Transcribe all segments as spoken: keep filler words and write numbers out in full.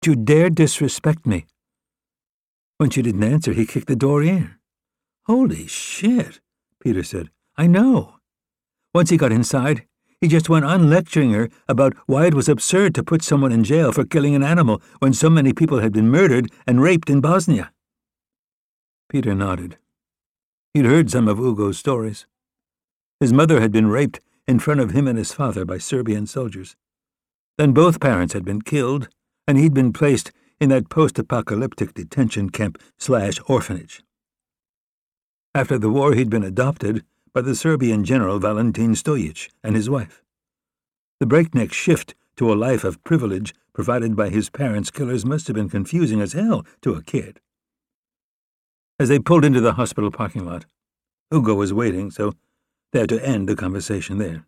You dare disrespect me?" When she didn't answer, he kicked the door in. "Holy shit," Peter said. "I know." Once he got inside, he just went on lecturing her about why it was absurd to put someone in jail for killing an animal when so many people had been murdered and raped in Bosnia. Peter nodded. He'd heard some of Ugo's stories. His mother had been raped in front of him and his father by Serbian soldiers. Then both parents had been killed, and he'd been placed in that post-apocalyptic detention camp slash orphanage. After the war, he'd been adopted by the Serbian general Valentin Stojic and his wife. The breakneck shift to a life of privilege provided by his parents' killers must have been confusing as hell to a kid. As they pulled into the hospital parking lot, Ugo was waiting, so they had to end the conversation there.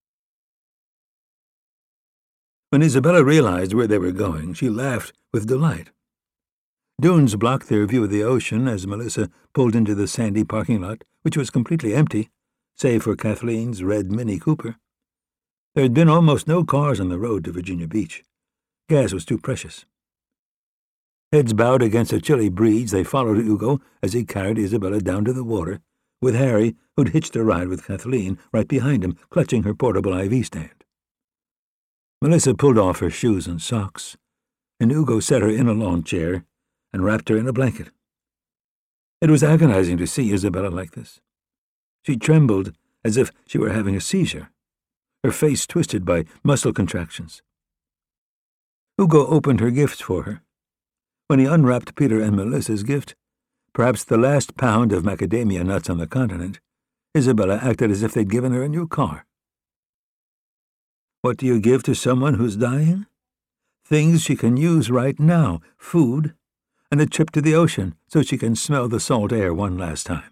When Isabella realized where they were going, she laughed with delight. Dunes blocked their view of the ocean as Melissa pulled into the sandy parking lot, which was completely empty, save for Kathleen's red Mini Cooper. There had been almost no cars on the road to Virginia Beach. Gas was too precious. Heads bowed against a chilly breeze, they followed Ugo as he carried Isabella down to the water, with Harry, who'd hitched a ride with Kathleen, right behind him, clutching her portable I V stand. Melissa pulled off her shoes and socks, and Ugo set her in a lawn chair and wrapped her in a blanket. It was agonizing to see Isabella like this. She trembled as if she were having a seizure, her face twisted by muscle contractions. Ugo opened her gifts for her. When he unwrapped Peter and Melissa's gift, perhaps the last pound of macadamia nuts on the continent, Isabella acted as if they'd given her a new car. What do you give to someone who's dying? Things she can use right now, food, and a trip to the ocean so she can smell the salt air one last time.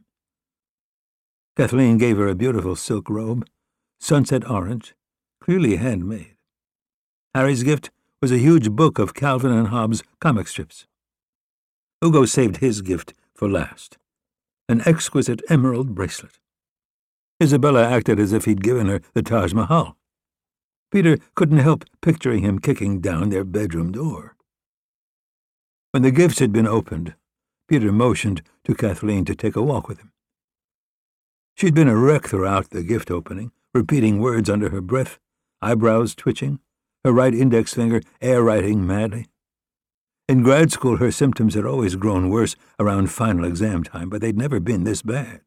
Kathleen gave her a beautiful silk robe, sunset orange, clearly handmade. Harry's gift was a huge book of Calvin and Hobbes comic strips. Ugo saved his gift for last, an exquisite emerald bracelet. Isabella acted as if he'd given her the Taj Mahal. Peter couldn't help picturing him kicking down their bedroom door. When the gifts had been opened, Peter motioned to Kathleen to take a walk with him. She'd been a wreck throughout the gift opening, repeating words under her breath, eyebrows twitching, her right index finger air-writing madly. In grad school, her symptoms had always grown worse around final exam time, but they'd never been this bad.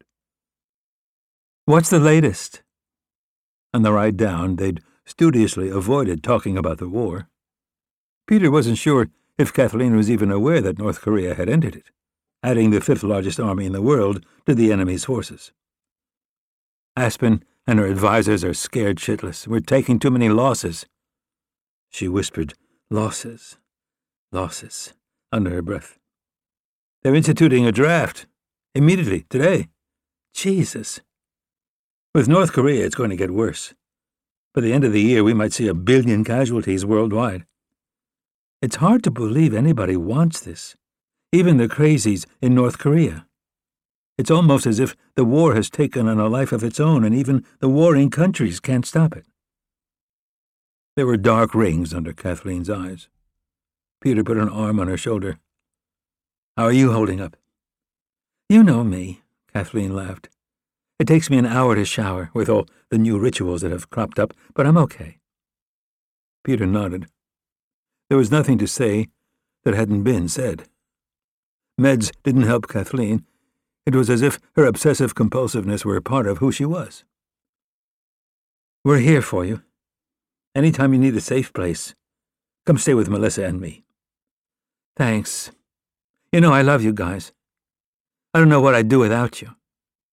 "What's the latest?" On the ride down, they'd studiously avoided talking about the war. Peter wasn't sure if Kathleen was even aware that North Korea had ended it, adding the fifth largest army in the world to the enemy's forces. "Aspen and her advisors are scared shitless. We're taking too many losses." She whispered, "Losses, losses," under her breath. "They're instituting a draft. Immediately, today. Jesus. With North Korea, it's going to get worse. By the end of the year, we might see a billion casualties worldwide. It's hard to believe anybody wants this, even the crazies in North Korea. It's almost as if the war has taken on a life of its own, and even the warring countries can't stop it." There were dark rings under Kathleen's eyes. Peter put an arm on her shoulder. "How are you holding up?" "You know me," Kathleen laughed. "It takes me an hour to shower with all the new rituals that have cropped up, but I'm okay." Peter nodded. There was nothing to say that hadn't been said. Meds didn't help Kathleen. It was as if her obsessive-compulsiveness were a part of who she was. "We're here for you. Anytime you need a safe place, come stay with Melissa and me." "Thanks. You know I love you guys. I don't know what I'd do without you."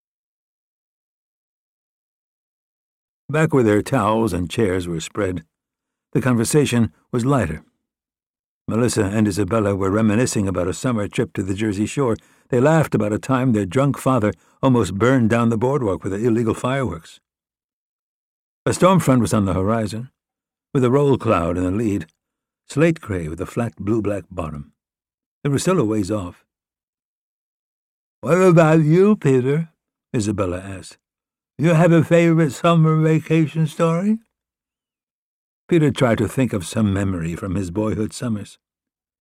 Back where their towels and chairs were spread, the conversation was lighter. Melissa and Isabella were reminiscing about a summer trip to the Jersey Shore. They laughed about a time their drunk father almost burned down the boardwalk with illegal fireworks. A storm front was on the horizon, with a roll cloud in the lead, slate gray with a flat blue-black bottom. It was still a ways off. "What about you, Peter?" Isabella asked. "You have a favorite summer vacation story?" Peter tried to think of some memory from his boyhood summers.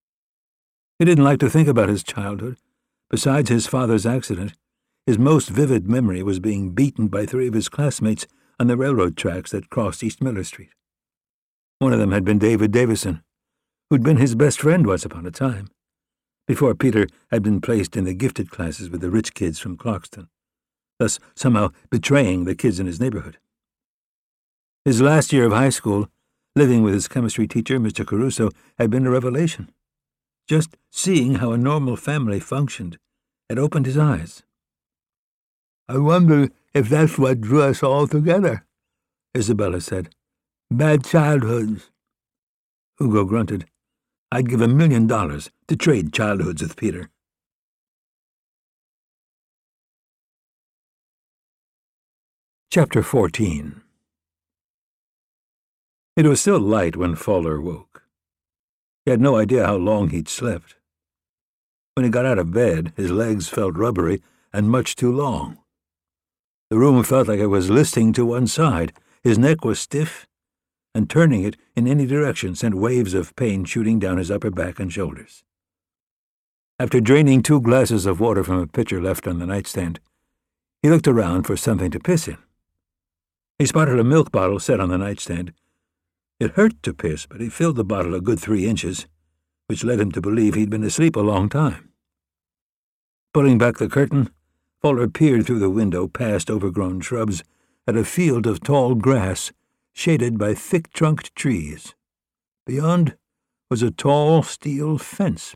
He didn't like to think about his childhood. Besides his father's accident, his most vivid memory was being beaten by three of his classmates on the railroad tracks that crossed East Miller Street. One of them had been David Davison, who'd been his best friend once upon a time, before Peter had been placed in the gifted classes with the rich kids from Clarkston, thus somehow betraying the kids in his neighborhood. His last year of high school, living with his chemistry teacher, Mister Caruso, had been a revelation. Just seeing how a normal family functioned had opened his eyes. "I wonder if that's what drew us all together," Isabella said. "Bad childhoods." Hugo grunted. "I'd give a million dollars to trade childhoods with Peter." Chapter fourteen. It was still light when Fowler woke. He had no idea how long he'd slept. When he got out of bed, his legs felt rubbery and much too long. The room felt like it was listing to one side. His neck was stiff, and turning it in any direction sent waves of pain shooting down his upper back and shoulders. After draining two glasses of water from a pitcher left on the nightstand, he looked around for something to piss in. He spotted a milk bottle set on the nightstand. It hurt to piss, but he filled the bottle a good three inches, which led him to believe he'd been asleep a long time. Pulling back the curtain, Fowler peered through the window past overgrown shrubs at a field of tall grass shaded by thick-trunked trees. Beyond was a tall steel fence.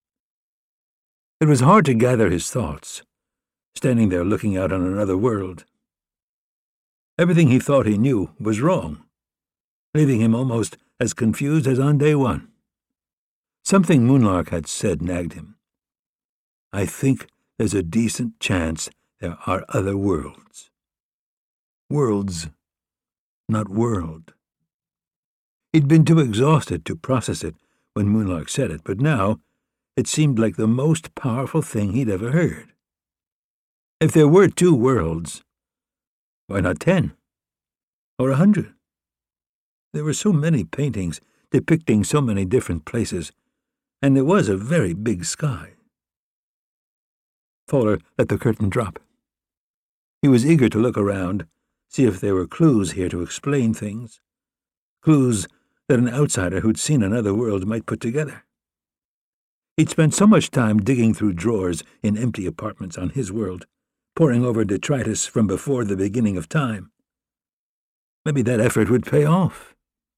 It was hard to gather his thoughts, standing there looking out on another world. Everything he thought he knew was wrong, leaving him almost as confused as on day one. Something Moonlark had said nagged him. "I think there's a decent chance there are other worlds." Worlds, not world. He'd been too exhausted to process it when Moonlark said it, but now it seemed like the most powerful thing he'd ever heard. If there were two worlds, why not ten? Or a hundred? There were so many paintings depicting so many different places, and it was a very big sky. Fowler let the curtain drop. He was eager to look around, see if there were clues here to explain things, clues that an outsider who'd seen another world might put together. He'd spent so much time digging through drawers in empty apartments on his world, poring over detritus from before the beginning of time. Maybe that effort would pay off.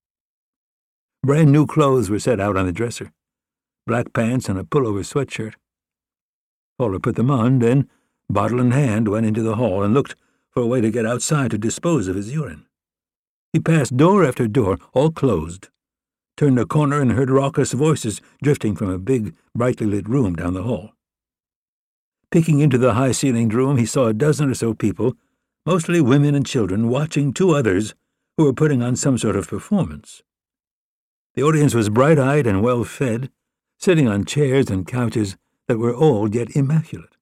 Brand-new clothes were set out on the dresser, black pants and a pullover sweatshirt. Fowler put them on, then, bottle in hand, went into the hall and looked for a way to get outside to dispose of his urine. He passed door after door, all closed, turned a corner and heard raucous voices drifting from a big, brightly lit room down the hall. Peeking into the high-ceilinged room, he saw a dozen or so people, mostly women and children, watching two others who were putting on some sort of performance. The audience was bright-eyed and well-fed, sitting on chairs and couches that were old yet immaculate.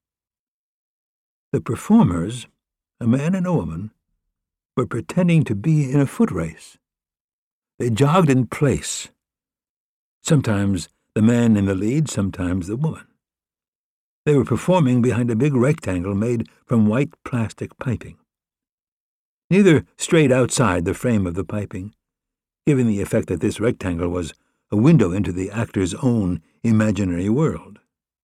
The performers, a man and a woman, were pretending to be in a foot race. They jogged in place, sometimes the man in the lead, sometimes the woman. They were performing behind a big rectangle made from white plastic piping. Neither strayed outside the frame of the piping, giving the effect that this rectangle was a window into the actor's own imaginary world.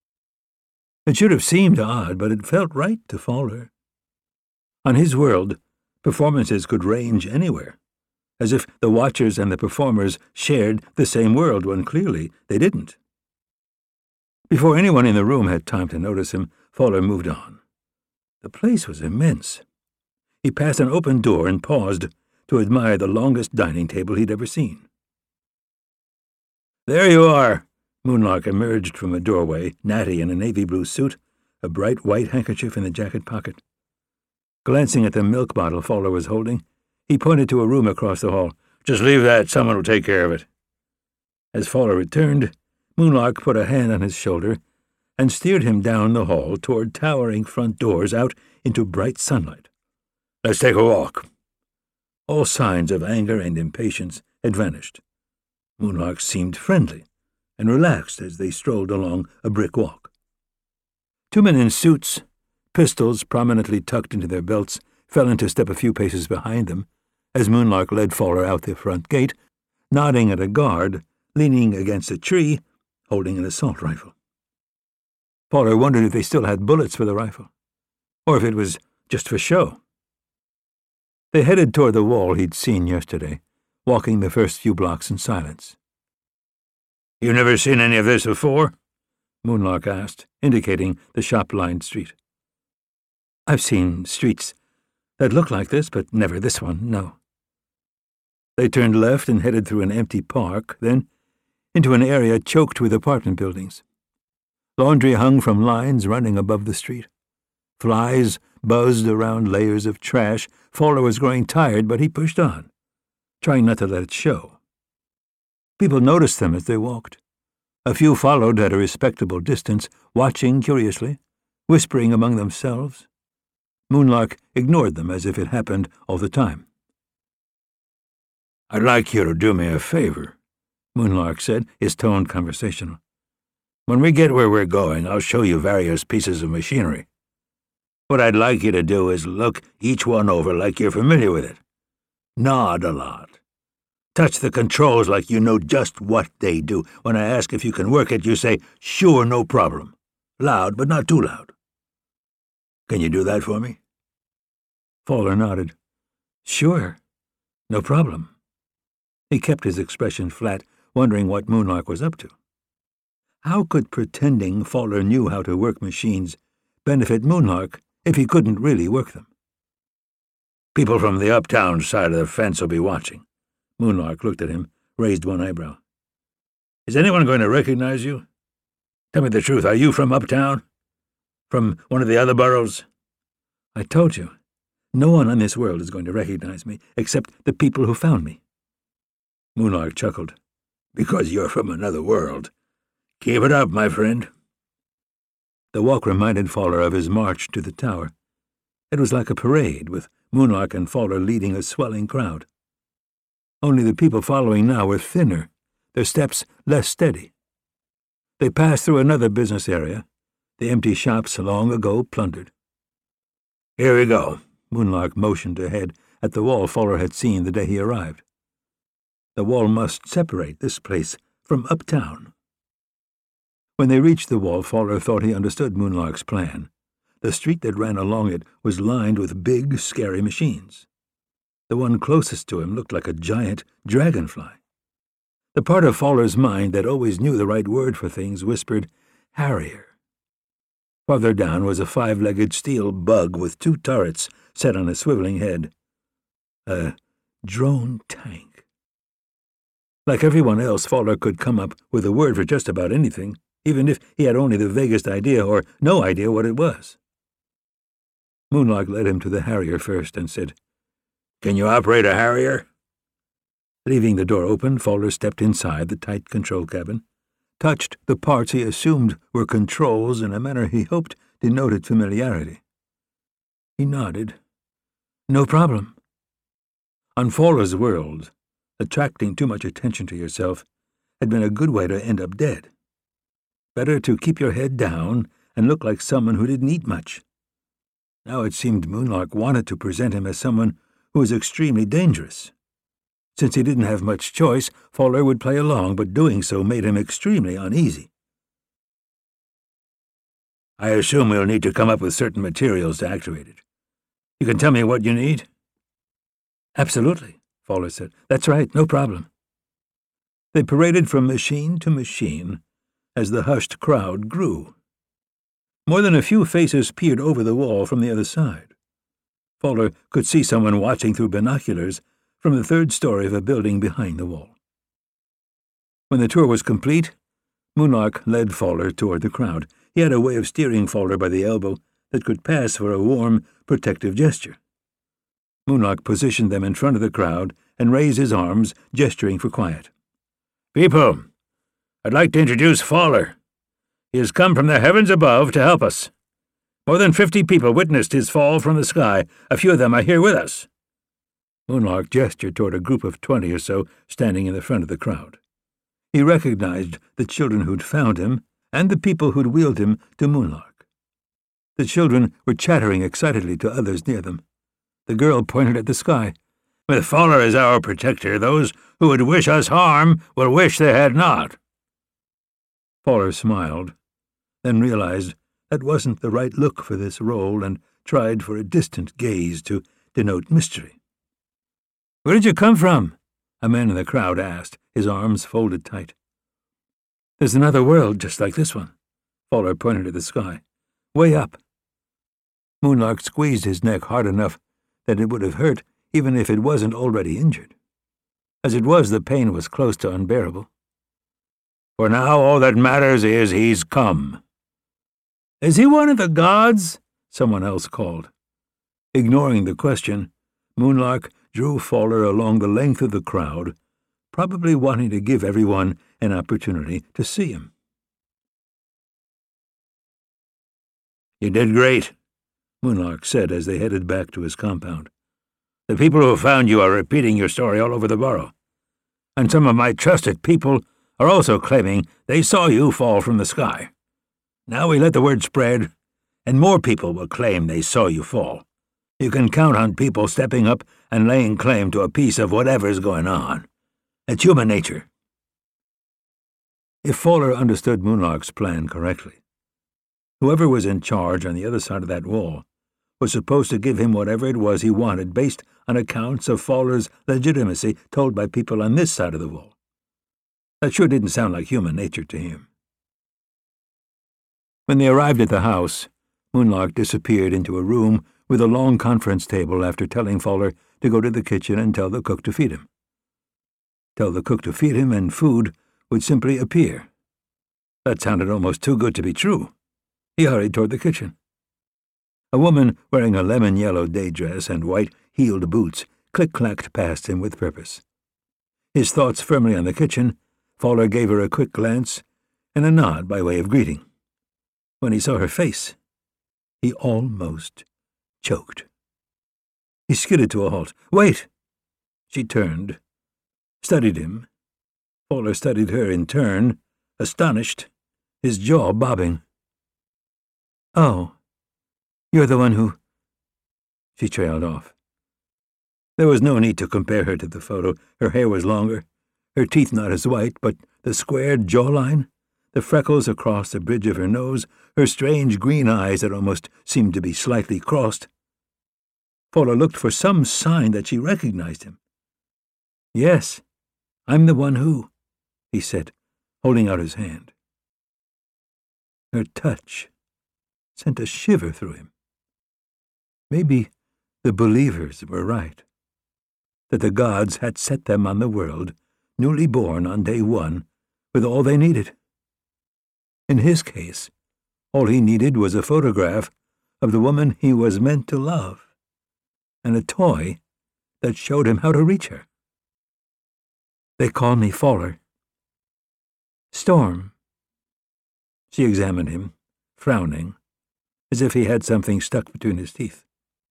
It should have seemed odd, but it felt right to Fowler. On his world, performances could range anywhere, as if the watchers and the performers shared the same world when clearly they didn't. Before anyone in the room had time to notice him, Fowler moved on. The place was immense. He passed an open door and paused to admire the longest dining table he'd ever seen. "There you are!" Moonlark emerged from a doorway, natty in a navy blue suit, a bright white handkerchief in the jacket pocket. Glancing at the milk bottle Fowler was holding, he pointed to a room across the hall. "Just leave that. Someone will take care of it." As Fowler returned, Moonlark put a hand on his shoulder and steered him down the hall toward towering front doors out into bright sunlight. "Let's take a walk." All signs of anger and impatience had vanished. Moonlark seemed friendly, and relaxed as they strolled along a brick walk. Two men in suits, pistols prominently tucked into their belts, fell into step a few paces behind them as Moonlark led Fowler out the front gate, nodding at a guard leaning against a tree, holding an assault rifle. Fowler wondered if they still had bullets for the rifle, or if it was just for show. They headed toward the wall he'd seen yesterday, walking the first few blocks in silence. "You never seen any of this before?" Moonlark asked, indicating the shop-lined street. "I've seen streets that look like this, but never this one, no." They turned left and headed through an empty park, then into an area choked with apartment buildings. Laundry hung from lines running above the street. Flies buzzed around layers of trash. Fowler was growing tired, but he pushed on, trying not to let it show. People noticed them as they walked. A few followed at a respectable distance, watching curiously, whispering among themselves. Moonlark ignored them as if it happened all the time. "I'd like you to do me a favor," Moonlark said, his tone conversational. "When we get where we're going, I'll show you various pieces of machinery. What I'd like you to do is look each one over like you're familiar with it. Nod a lot. Touch the controls like you know just what they do. When I ask if you can work it, you say, 'Sure, no problem.' Loud, but not too loud. Can you do that for me?" Fowler nodded. "Sure, no problem." He kept his expression flat, wondering what Moonlark was up to. How could pretending Fowler knew how to work machines benefit Moonlark if he couldn't really work them? "People from the uptown side of the fence will be watching." Moonlark looked at him, raised one eyebrow. "Is anyone going to recognize you? Tell me the truth, are you from uptown? From one of the other boroughs?" "I told you, no one on this world is going to recognize me, except the people who found me." Moonlark chuckled. "Because you're from another world. Keep it up, my friend." The walk reminded Fowler of his march to the tower. It was like a parade, with Moonlark and Fowler leading a swelling crowd. Only the people following now were thinner, their steps less steady. They passed through another business area, the empty shops long ago plundered. "Here we go," Moonlark motioned ahead at the wall Fowler had seen the day he arrived. The wall must separate this place from uptown. When they reached the wall, Fowler thought he understood Moonlark's plan. The street that ran along it was lined with big, scary machines. The one closest to him looked like a giant dragonfly. The part of Fowler's mind that always knew the right word for things whispered, "Harrier." Farther down was a five-legged steel bug with two turrets set on a swiveling head. A drone tank. Like everyone else, Fowler could come up with a word for just about anything, even if he had only the vaguest idea or no idea what it was. Moonlark led him to the Harrier first and said, "Can you operate a Harrier?" Leaving the door open, Fowler stepped inside the tight control cabin, touched the parts he assumed were controls in a manner he hoped denoted familiarity. He nodded. "No problem." On Fowler's world, attracting too much attention to yourself had been a good way to end up dead. Better to keep your head down and look like someone who didn't eat much. Now it seemed Moonlark wanted to present him as someone who was extremely dangerous. Since he didn't have much choice, Fowler would play along, but doing so made him extremely uneasy. "I assume we'll need to come up with certain materials to activate it. You can tell me what you need?" "Absolutely," Fowler said. "That's right, no problem." They paraded from machine to machine as the hushed crowd grew. More than a few faces peered over the wall from the other side. Fowler could see someone watching through binoculars from the third story of a building behind the wall. When the tour was complete, Moonlark led Fowler toward the crowd. He had a way of steering Fowler by the elbow that could pass for a warm, protective gesture. Moonlark positioned them in front of the crowd and raised his arms, gesturing for quiet. "People, I'd like to introduce Fowler. He has come from the heavens above to help us. More than fifty people witnessed his fall from the sky. A few of them are here with us." Moonlark gestured toward a group of twenty or so standing in the front of the crowd. He recognized the children who'd found him and the people who'd wheeled him to Moonlark. The children were chattering excitedly to others near them. The girl pointed at the sky. "With Fowler as our protector, those who would wish us harm will wish they had not." Fowler smiled, then realized that wasn't the right look for this role and tried for a distant gaze to denote mystery. "Where did you come from?" a man in the crowd asked, his arms folded tight. "There's another world just like this one." Fowler pointed at the sky. "Way up." Moonlark squeezed his neck hard enough that it would have hurt even if it wasn't already injured. As it was, the pain was close to unbearable. "For now all that matters is he's come." "Is he one of the gods?" someone else called. Ignoring the question, Moonlark drew Fowler along the length of the crowd, probably wanting to give everyone an opportunity to see him. "You did great," Moonlark said as they headed back to his compound. "The people who found you are repeating your story all over the borough, and some of my trusted people are also claiming they saw you fall from the sky. Now we let the word spread, and more people will claim they saw you fall. You can count on people stepping up and laying claim to a piece of whatever's going on. It's human nature." If Fowler understood Moonlark's plan correctly, whoever was in charge on the other side of that wall was supposed to give him whatever it was he wanted based on accounts of Fowler's legitimacy told by people on this side of the wall. That sure didn't sound like human nature to him. When they arrived at the house, Moonlark disappeared into a room with a long conference table after telling Fowler to go to the kitchen and tell the cook to feed him. Tell the cook to feed him, and food would simply appear. That sounded almost too good to be true. He hurried toward the kitchen. A woman wearing a lemon-yellow day dress and white heeled boots click-clacked past him with purpose. His thoughts firmly on the kitchen, Fowler gave her a quick glance and a nod by way of greeting. When he saw her face, he almost choked. He skidded to a halt. "Wait!" She turned, studied him. Fowler studied her in turn, astonished, his jaw bobbing. "Oh, you're the one who—" She trailed off. There was no need to compare her to the photo. Her hair was longer, her teeth not as white, but the squared jawline, the freckles across the bridge of her nose, her strange green eyes that almost seemed to be slightly crossed. Fowler looked for some sign that she recognized him. "Yes, I'm the one who," he said, holding out his hand. Her touch sent a shiver through him. Maybe the believers were right, that the gods had set them on the world, newly born on day one, with all they needed. In his case, all he needed was a photograph of the woman he was meant to love, and a toy that showed him how to reach her. "They call me Fowler." "Storm." She examined him, frowning, as if he had something stuck between his teeth.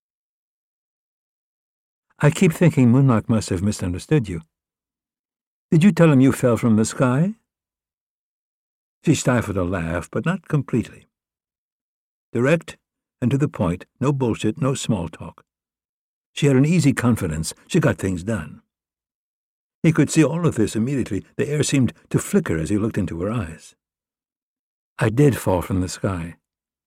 "I keep thinking Moonlark must have misunderstood you. Did you tell him you fell from the sky?" She stifled a laugh, but not completely. Direct and to the point, no bullshit, no small talk. She had an easy confidence. She got things done. He could see all of this immediately. The air seemed to flicker as he looked into her eyes. "I did fall from the sky."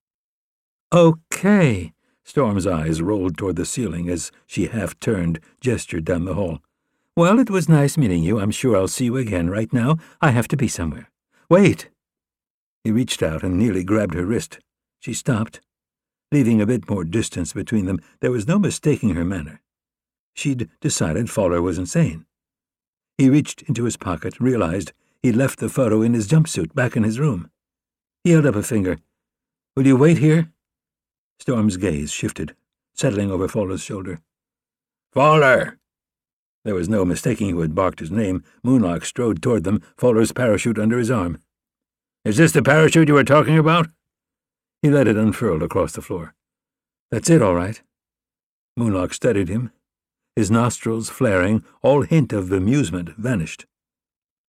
"Okay." Storm's eyes rolled toward the ceiling as she half-turned, gestured down the hall. "Well, it was nice meeting you. I'm sure I'll see you again. Right now, I have to be somewhere." "Wait!" He reached out and nearly grabbed her wrist. She stopped, leaving a bit more distance between them. There was no mistaking her manner. She'd decided Fowler was insane. He reached into his pocket, realized he'd left the photo in his jumpsuit back in his room. He held up a finger. "Will you wait here?" Storm's gaze shifted, settling over Fowler's shoulder. "Fowler!" There was no mistaking who had barked his name. Moonlark strode toward them, Fowler's parachute under his arm. "Is this the parachute you were talking about?" He let it unfurl across the floor. "That's it, all right." Moonlark studied him. His nostrils flaring, all hint of amusement vanished.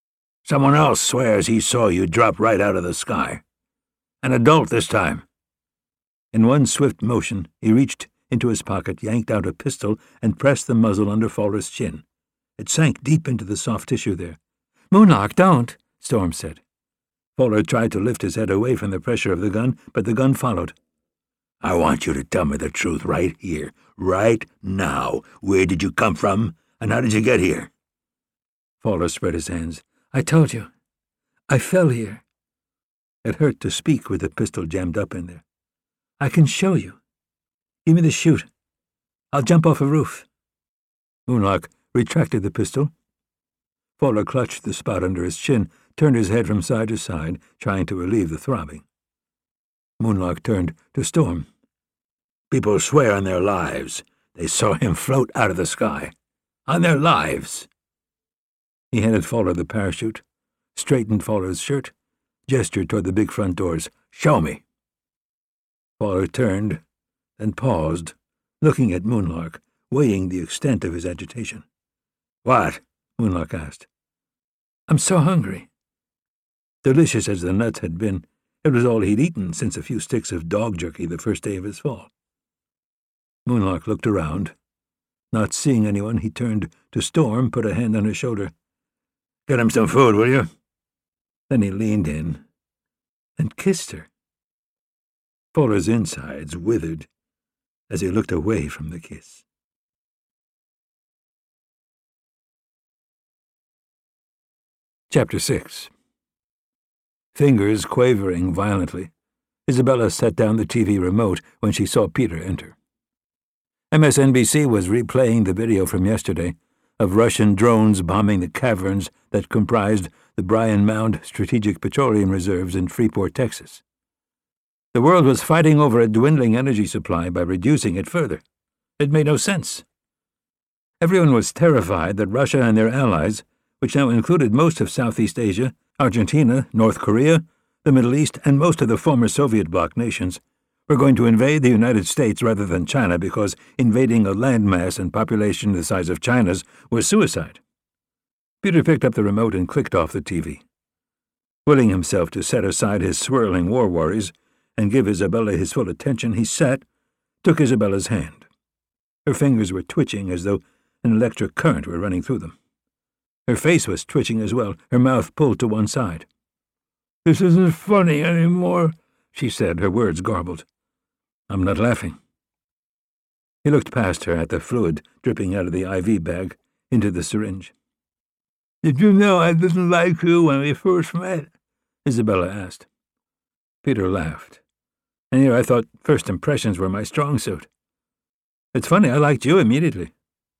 Someone else swears he saw you drop right out of the sky. An adult this time." In one swift motion, he reached into his pocket, yanked out a pistol, and pressed the muzzle under Fowler's chin. It sank deep into the soft tissue there. "Moonlark, don't," Storm said. Fowler tried to lift his head away from the pressure of the gun, but the gun followed. "I want you to tell me the truth right here, right now. Where did you come from, and how did you get here?" Fowler spread his hands. "I told you. I fell here." It hurt to speak with the pistol jammed up in there. "I can show you. Give me the chute. I'll jump off a roof." Moonlark retracted the pistol. Fowler clutched the spot under his chin, turned his head from side to side, trying to relieve the throbbing. Moonlark turned to Storm. "People swear on their lives they saw him float out of the sky. On their lives." He handed Fowler the parachute, straightened Fowler's shirt, gestured toward the big front doors. "Show me." Fowler turned, then paused, looking at Moonlark, weighing the extent of his agitation. "What?" Moonlark asked. "I'm so hungry." Delicious as the nuts had been, it was all he'd eaten since a few sticks of dog jerky the first day of his fall. Moonlark looked around. Not seeing anyone, he turned to Storm, put a hand on her shoulder. "Get him some food, will you?" Then he leaned in and kissed her. Fowler's insides withered as he looked away from the kiss. Chapter six. Fingers quavering violently, Isabella set down the T V remote when she saw Peter enter. M S N B C was replaying the video from yesterday of Russian drones bombing the caverns that comprised the Bryan Mound Strategic Petroleum Reserves in Freeport, Texas. The world was fighting over a dwindling energy supply by reducing it further. It made no sense. Everyone was terrified that Russia and their allies, which now included most of Southeast Asia, Argentina, North Korea, the Middle East, and most of the former Soviet bloc nations, were going to invade the United States rather than China because invading a landmass and population the size of China's was suicide. Peter picked up the remote and clicked off the T V. Willing himself to set aside his swirling war worries and give Isabella his full attention, he sat, took Isabella's hand. Her fingers were twitching as though an electric current were running through them. Her face was twitching as well, her mouth pulled to one side. "This isn't funny anymore," she said, her words garbled. "I'm not laughing." He looked past her at the fluid dripping out of the I V bag into the syringe. "Did you know I didn't like you when we first met?" Isabella asked. Peter laughed. "And here I thought first impressions were my strong suit. It's funny, I liked you immediately."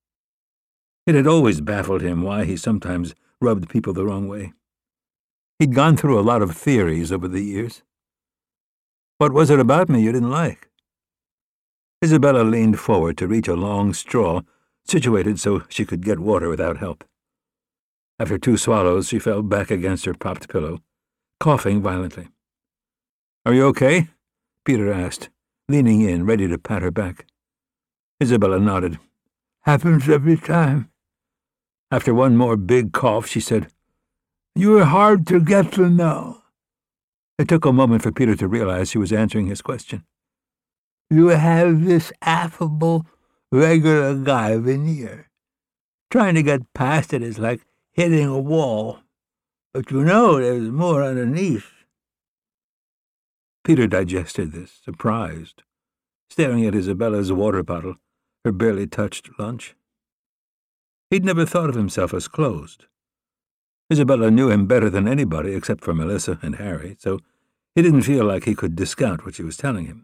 It had always baffled him why he sometimes rubbed people the wrong way. He'd gone through a lot of theories over the years. "What was it about me you didn't like?" Isabella leaned forward to reach a long straw, situated so she could get water without help. After two swallows, she fell back against her propped pillow, coughing violently. "Are you okay?" Peter asked, leaning in, ready to pat her back. Isabella nodded. "Happens every time." After one more big cough, she said, "You were hard to get to know." It took a moment for Peter to realize she was answering his question. "You have this affable, regular guy veneer. Trying to get past it is like hitting a wall, but you know there's more underneath." Peter digested this, surprised, staring at Isabella's water bottle, her barely touched lunch. He'd never thought of himself as closed. Isabella knew him better than anybody except for Melissa and Harry, so he didn't feel like he could discount what she was telling him.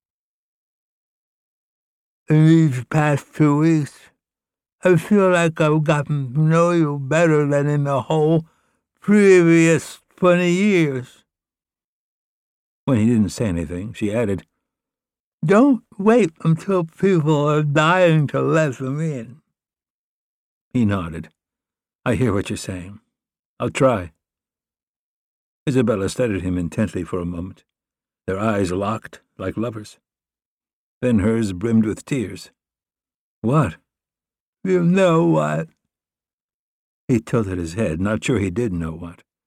"In these past two weeks, I feel like I've gotten to know you better than in the whole previous twenty years. When he didn't say anything, she added, "Don't wait until people are dying to let them in." He nodded. "I hear what you're saying. I'll try." Isabella studied him intently for a moment, their eyes locked like lovers. Then hers brimmed with tears. "What?" "You know what." He tilted his head, not sure he did know what.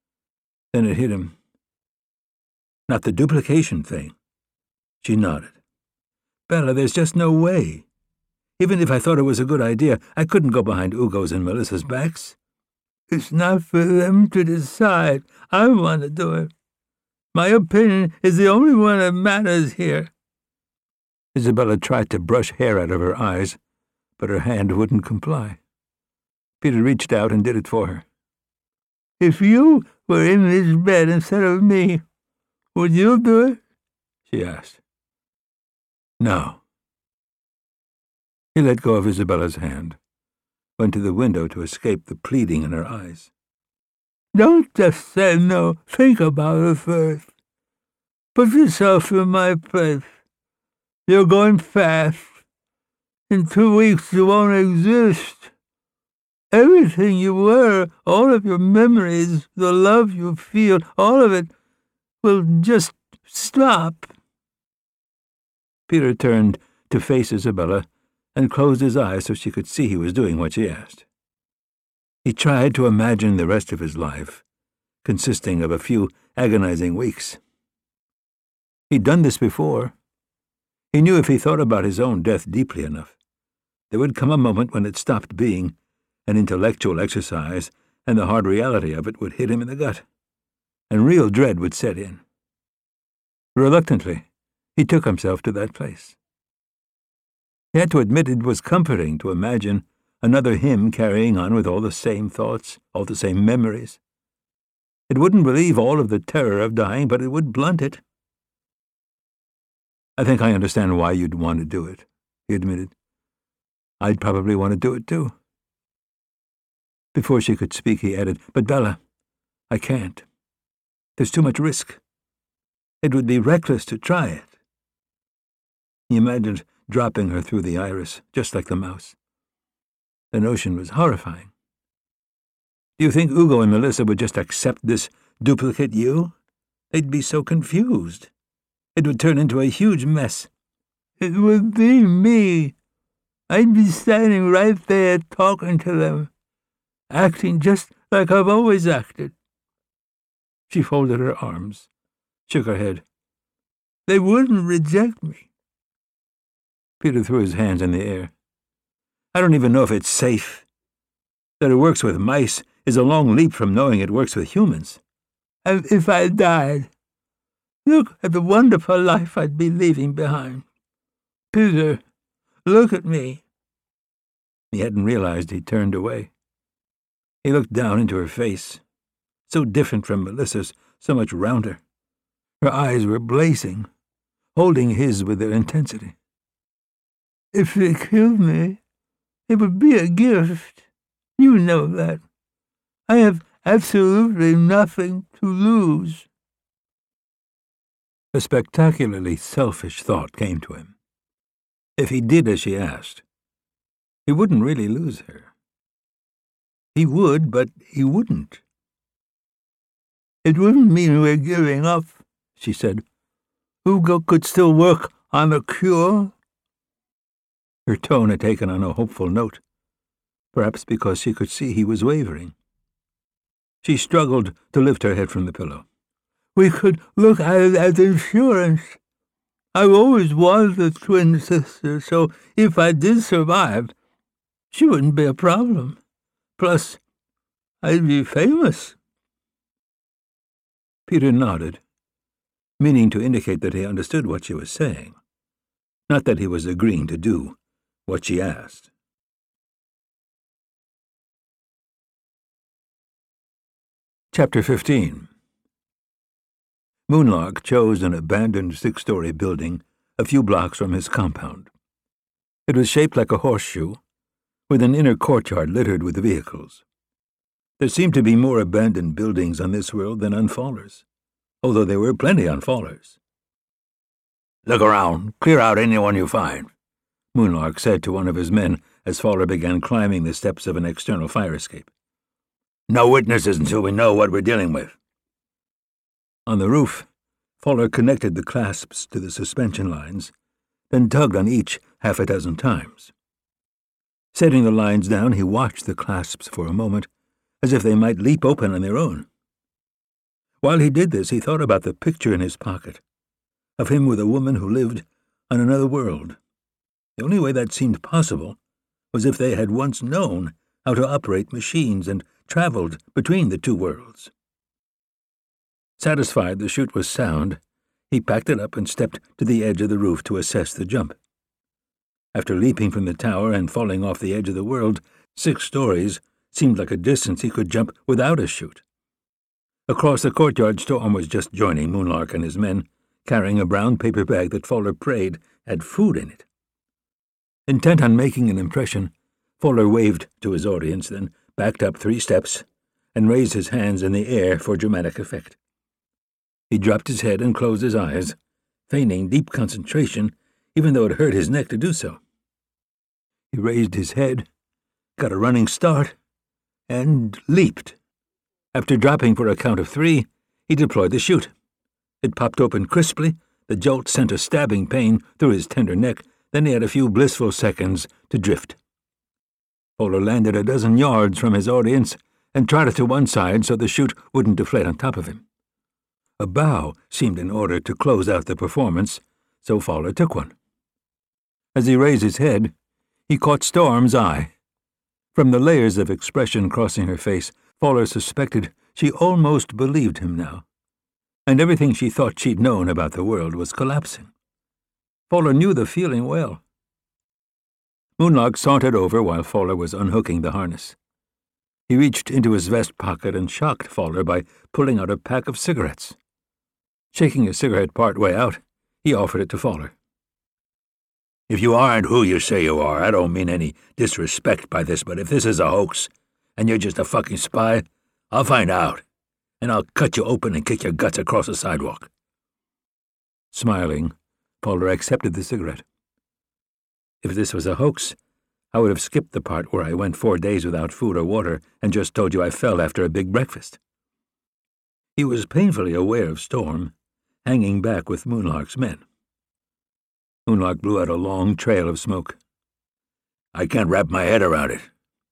Then it hit him. Not the duplication thing. She nodded. Bella, there's just no way. Even if I thought it was a good idea, I couldn't go behind Ugo's and Melissa's backs. It's not for them to decide. I want to do it. My opinion is the only one that matters here. Isabella tried to brush hair out of her eyes, but her hand wouldn't comply. Peter reached out and did it for her. If you were in this bed instead of me, would you do it? She asked. No. He let go of Isabella's hand, went to the window to escape the pleading in her eyes. Don't just say no. Think about it first. Put yourself in my place. You're going fast. In two weeks you won't exist. Everything you were, all of your memories, the love you feel, all of it will just stop. Peter turned to face Isabella and closed his eyes so she could see he was doing what she asked. He tried to imagine the rest of his life, consisting of a few agonizing weeks. He'd done this before. He knew if he thought about his own death deeply enough, there would come a moment when it stopped being an intellectual exercise and the hard reality of it would hit him in the gut, and real dread would set in. Reluctantly, he took himself to that place. He had to admit it was comforting to imagine another him carrying on with all the same thoughts, all the same memories. It wouldn't relieve all of the terror of dying, but it would blunt it. I think I understand why you'd want to do it, he admitted. I'd probably want to do it too. Before she could speak, he added, But Bella, I can't. There's too much risk. It would be reckless to try it. He imagined dropping her through the iris, just like the mouse. The notion was horrifying. Do you think Ugo and Melissa would just accept this duplicate you? They'd be so confused. It would turn into a huge mess. It would be me. I'd be standing right there talking to them, acting just like I've always acted. She folded her arms, shook her head. They wouldn't reject me. Peter threw his hands in the air. I don't even know if it's safe. That it works with mice is a long leap from knowing it works with humans. And if I died, look at the wonderful life I'd be leaving behind. Peter, look at me. He hadn't realized he'd turned away. He looked down into her face, so different from Melissa's, so much rounder. Her eyes were blazing, holding his with their intensity. If they killed me, it would be a gift. You know that. I have absolutely nothing to lose. A spectacularly selfish thought came to him. If he did as she asked, he wouldn't really lose her. He would, but he wouldn't. It wouldn't mean we're giving up, she said. Ugo could still work on a cure. Her tone had taken on a hopeful note, perhaps because she could see he was wavering. She struggled to lift her head from the pillow. We could look at it as insurance. I've always wanted a twin sister, so if I did survive, she wouldn't be a problem. Plus, I'd be famous. Peter nodded, meaning to indicate that he understood what she was saying, not that he was agreeing to do what she asked. Chapter fifteen. Moonlark chose an abandoned six-story building a few blocks from his compound. It was shaped like a horseshoe, with an inner courtyard littered with vehicles. There seemed to be more abandoned buildings on this world than on Fallers, although there were plenty on Fallers. Look around, clear out anyone you find, Moonlark said to one of his men as Faller began climbing the steps of an external fire escape. No witnesses until we know what we're dealing with. On the roof, Faller connected the clasps to the suspension lines, then tugged on each half a dozen times. Setting the lines down, he watched the clasps for a moment, as if they might leap open on their own. While he did this, he thought about the picture in his pocket, of him with a woman who lived on another world. The only way that seemed possible was if they had once known how to operate machines and traveled between the two worlds. Satisfied the chute was sound, he packed it up and stepped to the edge of the roof to assess the jump. After leaping from the tower and falling off the edge of the world, six stories seemed like a distance he could jump without a chute. Across the courtyard, Storm was just joining Moonlark and his men, carrying a brown paper bag that Fowler prayed had food in it. Intent on making an impression, Fowler waved to his audience, then backed up three steps and raised his hands in the air for dramatic effect. He dropped his head and closed his eyes, feigning deep concentration, even though it hurt his neck to do so. He raised his head, got a running start, and leaped. After dropping for a count of three, he deployed the chute. It popped open crisply, the jolt sent a stabbing pain through his tender neck, then he had a few blissful seconds to drift. Fowler landed a dozen yards from his audience and trotted to one side so the chute wouldn't deflate on top of him. A bow seemed in order to close out the performance, so Fowler took one. As he raised his head, he caught Storm's eye. From the layers of expression crossing her face, Fowler suspected she almost believed him now, and everything she thought she'd known about the world was collapsing. Fowler knew the feeling well. Moonlark sauntered over while Fowler was unhooking the harness. He reached into his vest pocket and shocked Fowler by pulling out a pack of cigarettes. Shaking a cigarette part way out, he offered it to Fowler. "If you aren't who you say you are, I don't mean any disrespect by this, but if this is a hoax, and you're just a fucking spy, I'll find out, and I'll cut you open and kick your guts across the sidewalk." Smiling, Fowler accepted the cigarette. "If this was a hoax, I would have skipped the part where I went four days without food or water and just told you I fell after a big breakfast." He was painfully aware of Storm, hanging back with Moonlark's men. Moonlark blew out a long trail of smoke. "I can't wrap my head around it."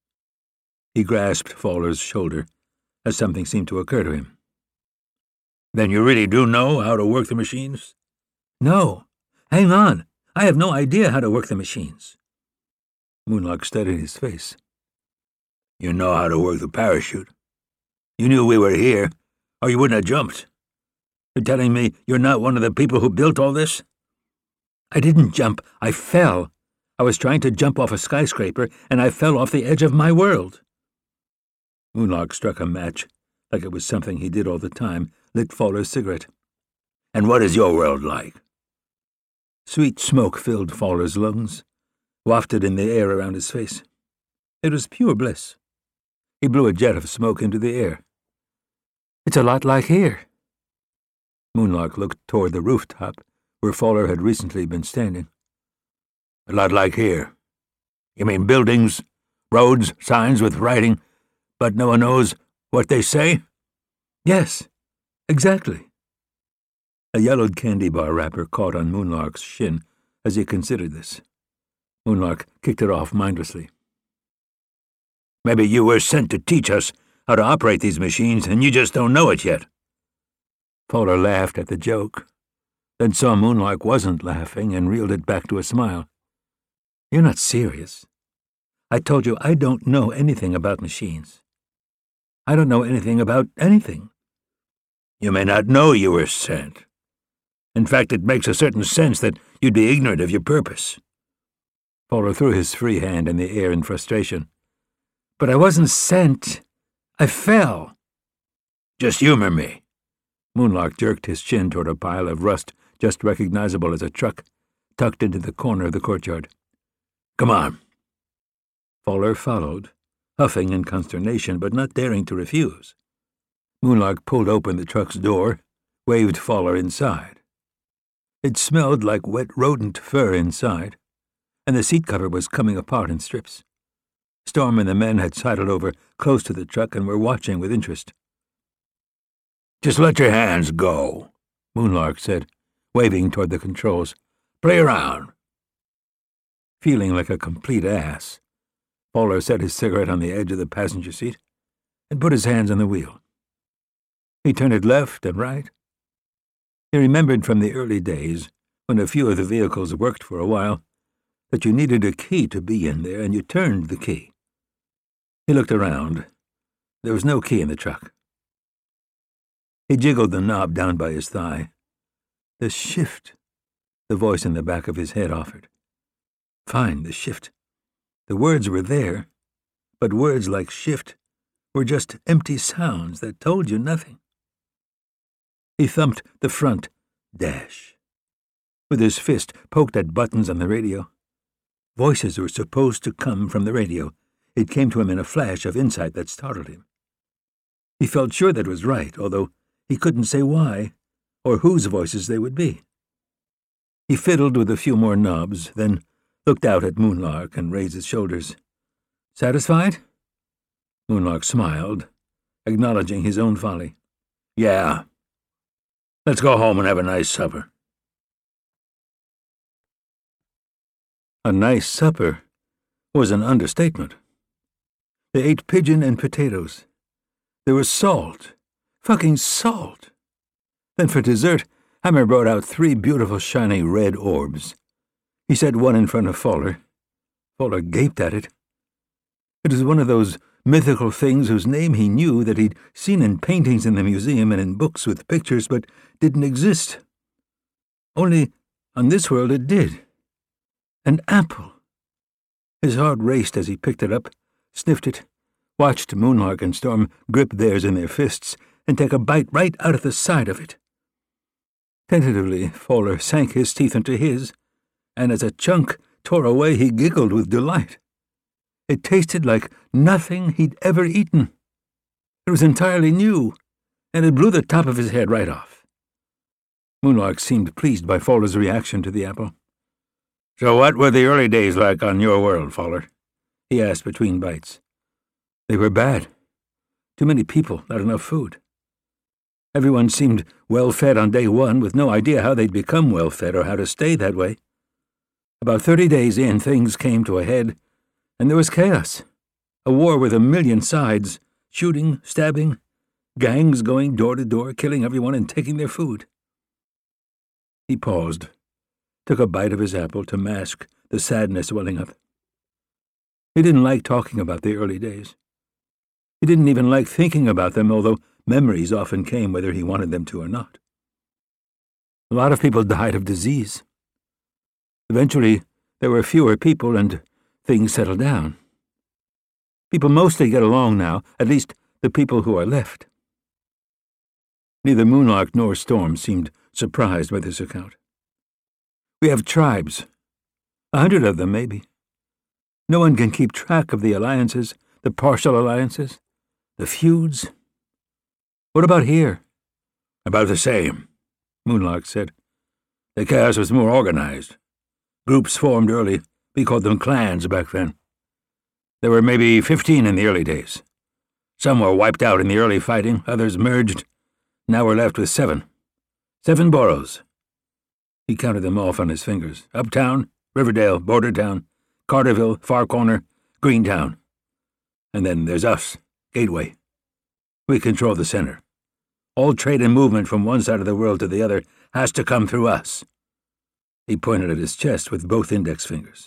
He grasped Fowler's shoulder as something seemed to occur to him. "Then you really do know how to work the machines?" "No. Hang on. I have no idea how to work the machines." Moonlark studied his face. "You know how to work the parachute. You knew we were here, or you wouldn't have jumped. You're telling me you're not one of the people who built all this?" "I didn't jump. I fell. I was trying to jump off a skyscraper, and I fell off the edge of my world." Moonlark struck a match, like it was something he did all the time, lit Fowler's cigarette. "And what is your world like?" Sweet smoke filled Fowler's lungs, wafted in the air around his face. It was pure bliss. He blew a jet of smoke into the air. "It's a lot like here." Moonlark looked toward the rooftop, where Fowler had recently been standing. "A lot like here? You mean buildings, roads, signs with writing, but no one knows what they say?" "Yes, exactly." A yellowed candy bar wrapper caught on Moonlark's shin as he considered this. Moonlark kicked it off mindlessly. "Maybe you were sent to teach us how to operate these machines, and you just don't know it yet." Fowler laughed at the joke, then saw Moonlark wasn't laughing and reeled it back to a smile. "You're not serious. I told you I don't know anything about machines. I don't know anything about anything." "You may not know you were sent. In fact, it makes a certain sense that you'd be ignorant of your purpose." Fowler threw his free hand in the air in frustration. "But I wasn't sent. I fell." "Just humor me." Moonlark jerked his chin toward a pile of rust just recognizable as a truck, tucked into the corner of the courtyard. "Come on." Fowler followed, huffing in consternation but not daring to refuse. Moonlark pulled open the truck's door, waved Fowler inside. It smelled like wet rodent fur inside, and the seat cover was coming apart in strips. Storm and the men had sidled over close to the truck and were watching with interest. "Just let your hands go," Moonlark said, waving toward the controls. "Play around." Feeling like a complete ass, Fowler set his cigarette on the edge of the passenger seat and put his hands on the wheel. He turned it left and right. He remembered from the early days, when a few of the vehicles worked for a while, that you needed a key to be in there, and you turned the key. He looked around. There was no key in the truck. He jiggled the knob down by his thigh. The shift, the voice in the back of his head offered. Fine, the shift. The words were there, but words like shift were just empty sounds that told you nothing. He thumped the front dash. With his fist poked at buttons on the radio. Voices were supposed to come from the radio. It came to him in a flash of insight that startled him. He felt sure that was right, although he couldn't say why, or whose voices they would be. He fiddled with a few more knobs, then looked out at Moonlark and raised his shoulders. Satisfied? Moonlark smiled, acknowledging his own folly. Yeah. Let's go home and have a nice supper. A nice supper was an understatement. They ate pigeon and potatoes. There was salt. Fucking salt. Then for dessert, Hammer brought out three beautiful shiny red orbs. He set one in front of Fowler. Fowler gaped at it. It was one of those mythical things whose name he knew, that he'd seen in paintings in the museum and in books with pictures, but didn't exist. Only on this world it did. An apple. His heart raced as he picked it up, sniffed it, watched Moonlark and Storm grip theirs in their fists and take a bite right out of the side of it. Tentatively, Fowler sank his teeth into his, and as a chunk tore away, he giggled with delight. It tasted like nothing he'd ever eaten. It was entirely new, and it blew the top of his head right off. Moonlark seemed pleased by Fowler's reaction to the apple. So what were the early days like on your world, Fowler? He asked between bites. They were bad. Too many people, not enough food. Everyone seemed well-fed on day one, with no idea how they'd become well-fed or how to stay that way. About thirty days in, things came to a head, and there was chaos. A war with a million sides, shooting, stabbing, gangs going door to door, killing everyone and taking their food. He paused, took a bite of his apple to mask the sadness welling up. He didn't like talking about the early days. He didn't even like thinking about them, although memories often came whether he wanted them to or not. A lot of people died of disease. Eventually, there were fewer people and things settled down. People mostly get along now, at least the people who are left. Neither Moonlark nor Storm seemed surprised by this account. We have tribes. A hundred of them, maybe. No one can keep track of the alliances, the partial alliances, the feuds. What about here? About the same, Moonlark said. The chaos was more organized. Groups formed early. We called them clans back then. There were maybe fifteen in the early days. Some were wiped out in the early fighting, others merged. Now we're left with seven. Seven boroughs. He counted them off on his fingers. Uptown, Riverdale, Bordertown, Carterville, Far Corner, Greentown. And then there's us, Gateway. We control the center. All trade and movement from one side of the world to the other has to come through us. He pointed at his chest with both index fingers.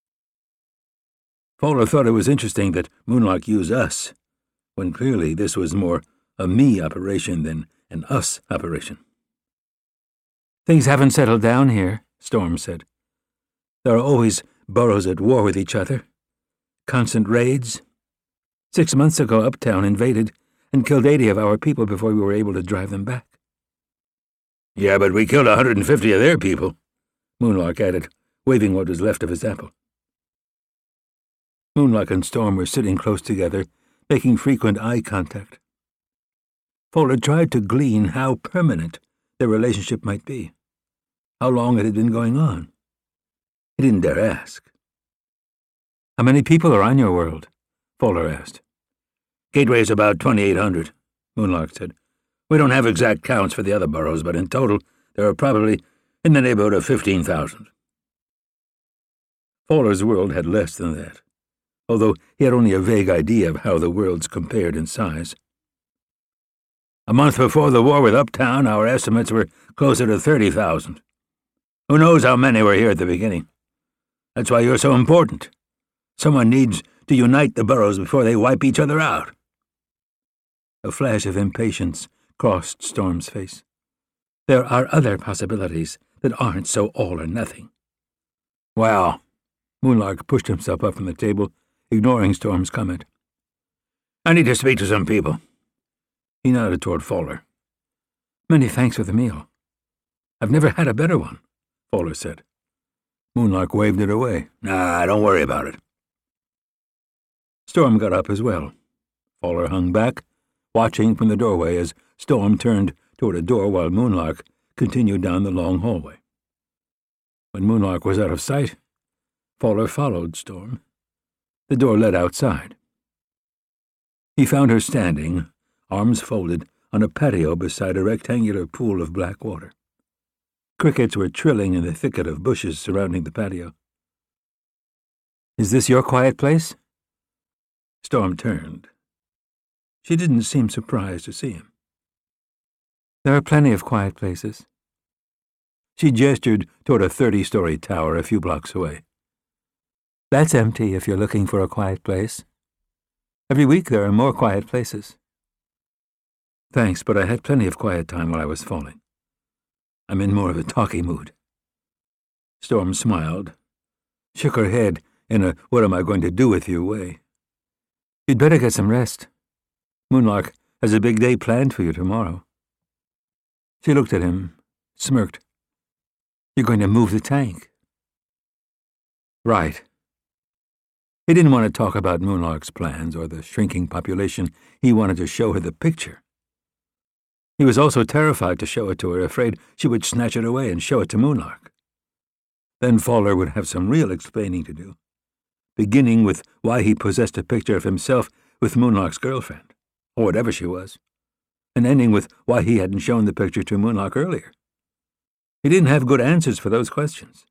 Fowler thought it was interesting that Moonlark used us, when clearly this was more a me operation than an us operation. Things haven't settled down here, Storm said. There are always boroughs at war with each other. Constant raids. Six months ago, Uptown invaded and killed eighty of our people before we were able to drive them back. Yeah, but we killed a hundred and fifty of their people, Moonlark added, waving what was left of his apple. Moonlark and Storm were sitting close together, making frequent eye contact. Fowler tried to glean how permanent their relationship might be, how long it had been going on. He didn't dare ask. How many people are on your world? Fowler asked. Gateway's about twenty-eight hundred, Moonlark said. We don't have exact counts for the other boroughs, but in total there are probably in the neighborhood of fifteen thousand. Fowler's world had less than that, although he had only a vague idea of how the worlds compared in size. A month before the war with Uptown, our estimates were closer to thirty thousand. Who knows how many were here at the beginning? That's why you're so important. Someone needs to unite the boroughs before they wipe each other out." A flash of impatience crossed Storm's face. "There are other possibilities that aren't so all or nothing." "Well," Moonlark pushed himself up from the table, ignoring Storm's comment. "I need to speak to some people." He nodded toward Fowler. "Many thanks for the meal. I've never had a better one," Fowler said. Moonlark waved it away. "Nah, don't worry about it." Storm got up as well. Fowler hung back, watching from the doorway as Storm turned toward a door while Moonlark continued down the long hallway. When Moonlark was out of sight, Fowler followed Storm. The door led outside. He found her standing, arms folded, on a patio beside a rectangular pool of black water. Crickets were trilling in the thicket of bushes surrounding the patio. "Is this your quiet place?" Storm turned. She didn't seem surprised to see him. "There are plenty of quiet places." She gestured toward a thirty-story tower a few blocks away. "That's empty if you're looking for a quiet place. Every week there are more quiet places." "Thanks, but I had plenty of quiet time while I was falling. I'm in more of a talky mood." Storm smiled, shook her head in a what am I going to do with you way. "You'd better get some rest. Moonlark has a big day planned for you tomorrow." She looked at him, smirked. "You're going to move the tank." "Right." He didn't want to talk about Moonlark's plans or the shrinking population. He wanted to show her the picture. He was also terrified to show it to her, afraid she would snatch it away and show it to Moonlark. Then Fowler would have some real explaining to do, beginning with why he possessed a picture of himself with Moonlark's girlfriend, or whatever she was, and ending with why he hadn't shown the picture to Moonlark earlier. He didn't have good answers for those questions.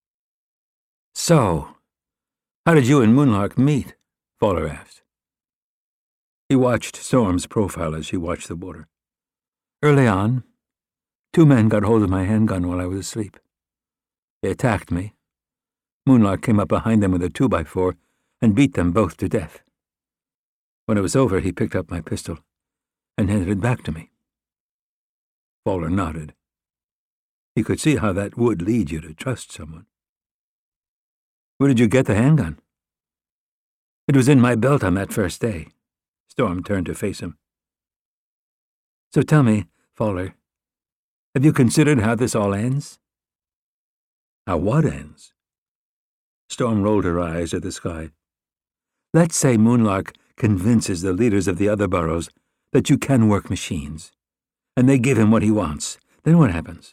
"So, how did you and Moonlark meet?" Fowler asked. He watched Storm's profile as she watched the water. "Early on, two men got hold of my handgun while I was asleep. They attacked me. Moonlark came up behind them with a two-by-four and beat them both to death. When it was over, he picked up my pistol and handed it back to me." Fowler nodded. He could see how that would lead you to trust someone. "Where did you get the handgun?" "It was in my belt on that first day." Storm turned to face him. "So tell me, Fowler, have you considered how this all ends?" "How what ends?" Storm rolled her eyes at the sky. "Let's say Moonlark convinces the leaders of the other boroughs that you can work machines, and they give him what he wants. Then what happens?"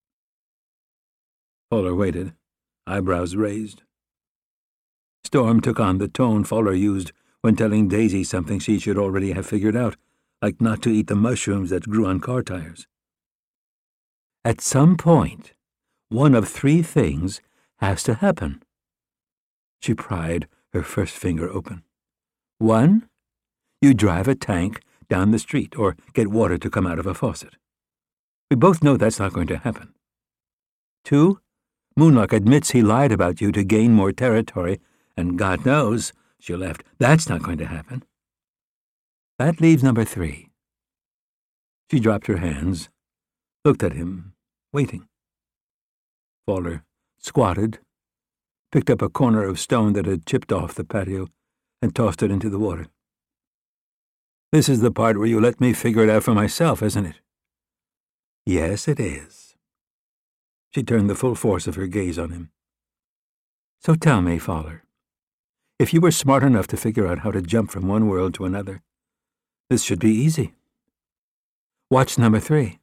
Fowler waited, eyebrows raised. Storm took on the tone Fowler used when telling Daisy something she should already have figured out, like not to eat the mushrooms that grew on car tires. "At some point, one of three things has to happen." She pried her first finger open. "One, you drive a tank down the street or get water to come out of a faucet. We both know that's not going to happen. Two, Moonlark admits he lied about you to gain more territory, and God knows," she laughed, "that's not going to happen. That leaves number three." She dropped her hands, looked at him, waiting. Fowler squatted, picked up a corner of stone that had chipped off the patio, and tossed it into the water. "This is the part where you let me figure it out for myself, isn't it?" "Yes, it is." She turned the full force of her gaze on him. "So tell me, Fowler, if you were smart enough to figure out how to jump from one world to another, this should be easy. What's number three?"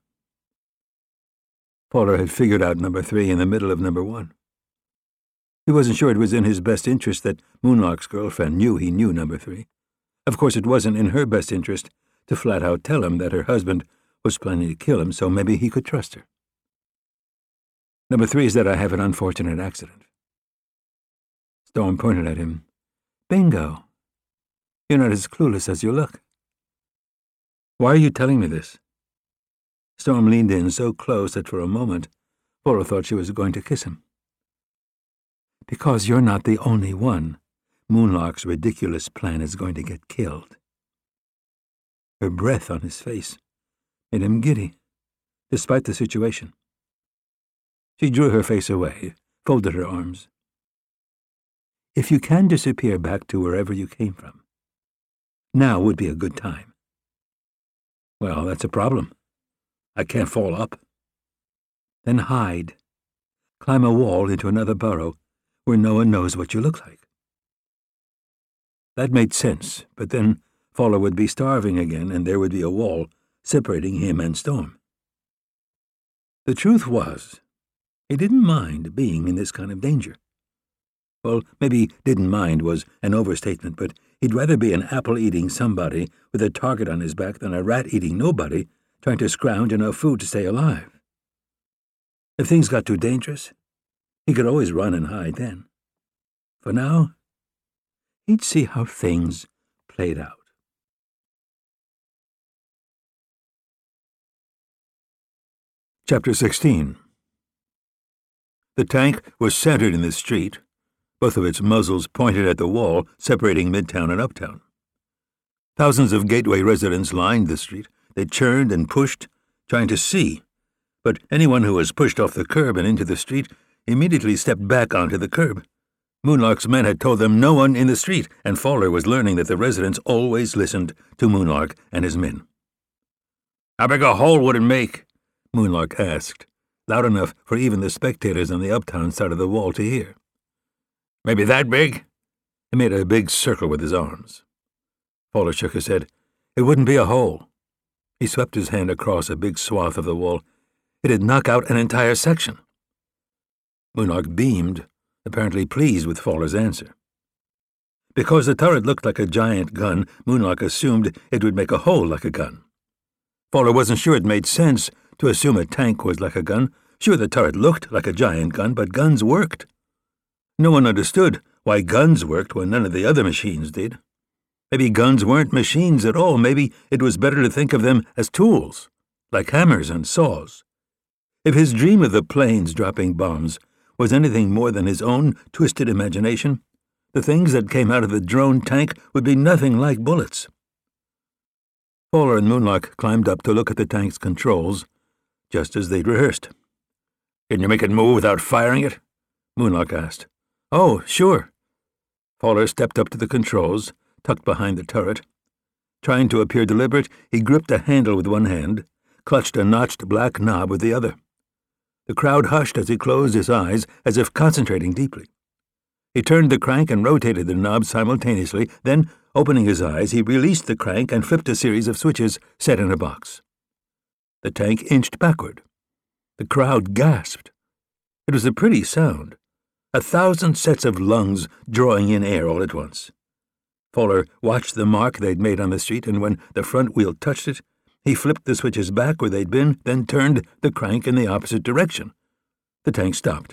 Fowler had figured out number three in the middle of number one. He wasn't sure it was in his best interest that Moonlark's girlfriend knew he knew number three. Of course, it wasn't in her best interest to flat-out tell him that her husband was planning to kill him, so maybe he could trust her. "Number three is that I have an unfortunate accident." Storm pointed at him. "Bingo. You're not as clueless as you look." "Why are you telling me this?" Storm leaned in so close that for a moment Fuller thought she was going to kiss him. "Because you're not the only one, Moonlark's ridiculous plan is going to get killed." Her breath on his face made him giddy, despite the situation. She drew her face away, folded her arms. "If you can disappear back to wherever you came from, now would be a good time." "Well, that's a problem. I can't fall up." "Then hide. Climb a wall into another burrow where no one knows what you look like." That made sense, but then Fuller would be starving again, and there would be a wall separating him and Storm. The truth was, he didn't mind being in this kind of danger. Well, maybe didn't mind was an overstatement, but he'd rather be an apple-eating somebody with a target on his back than a rat-eating nobody trying to scrounge enough food to stay alive. If things got too dangerous, he could always run and hide then. For now, he'd see how things played out. Chapter sixteen. The tank was centered in the street, both of its muzzles pointed at the wall separating Midtown and Uptown. Thousands of Gateway residents lined the street. They churned and pushed, trying to see, but anyone who was pushed off the curb and into the street immediately stepped back onto the curb. Moonlark's men had told them no one in the street, and Fuller was learning that the residents always listened to Moonlark and his men. "How big a hole would it make?" Moonlark asked, loud enough for even the spectators on the Uptown side of the wall to hear. "Maybe that big?" He made a big circle with his arms. Fuller shook his head. "It wouldn't be a hole." He swept his hand across a big swath of the wall. "It'd knock out an entire section." Moonlark beamed, apparently pleased with Fuller's answer. Because the turret looked like a giant gun, Moonlark assumed it would make a hole like a gun. Fuller wasn't sure it made sense to assume a tank was like a gun. Sure, the turret looked like a giant gun, but guns worked. No one understood why guns worked when none of the other machines did. Maybe guns weren't machines at all. Maybe it was better to think of them as tools, like hammers and saws. If his dream of the planes dropping bombs was anything more than his own twisted imagination, the things that came out of the drone tank would be nothing like bullets. Fuller and Moonlark climbed up to look at the tank's controls, just as they'd rehearsed. "Can you make it move without firing it?" Moonlark asked. "Oh, sure." Fuller stepped up to the controls, tucked behind the turret. Trying to appear deliberate, he gripped a handle with one hand, clutched a notched black knob with the other. The crowd hushed as he closed his eyes, as if concentrating deeply. He turned the crank and rotated the knob simultaneously. Then, opening his eyes, he released the crank and flipped a series of switches set in a box. The tank inched backward. The crowd gasped. It was a pretty sound. A thousand sets of lungs drawing in air all at once. Fuller watched the mark they'd made on the street, and when the front wheel touched it, he flipped the switches back where they'd been, then turned the crank in the opposite direction. The tank stopped.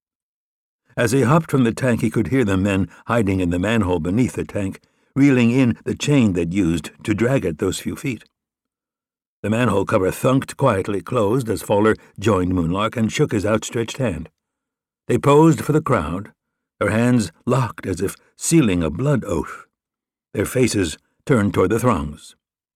As he hopped from the tank, he could hear the men hiding in the manhole beneath the tank, reeling in the chain they'd used to drag it those few feet. The manhole cover thunked quietly closed as Fuller joined Moonlark and shook his outstretched hand. They posed for the crowd, their hands locked as if sealing a blood oath, their faces turned toward the throngs.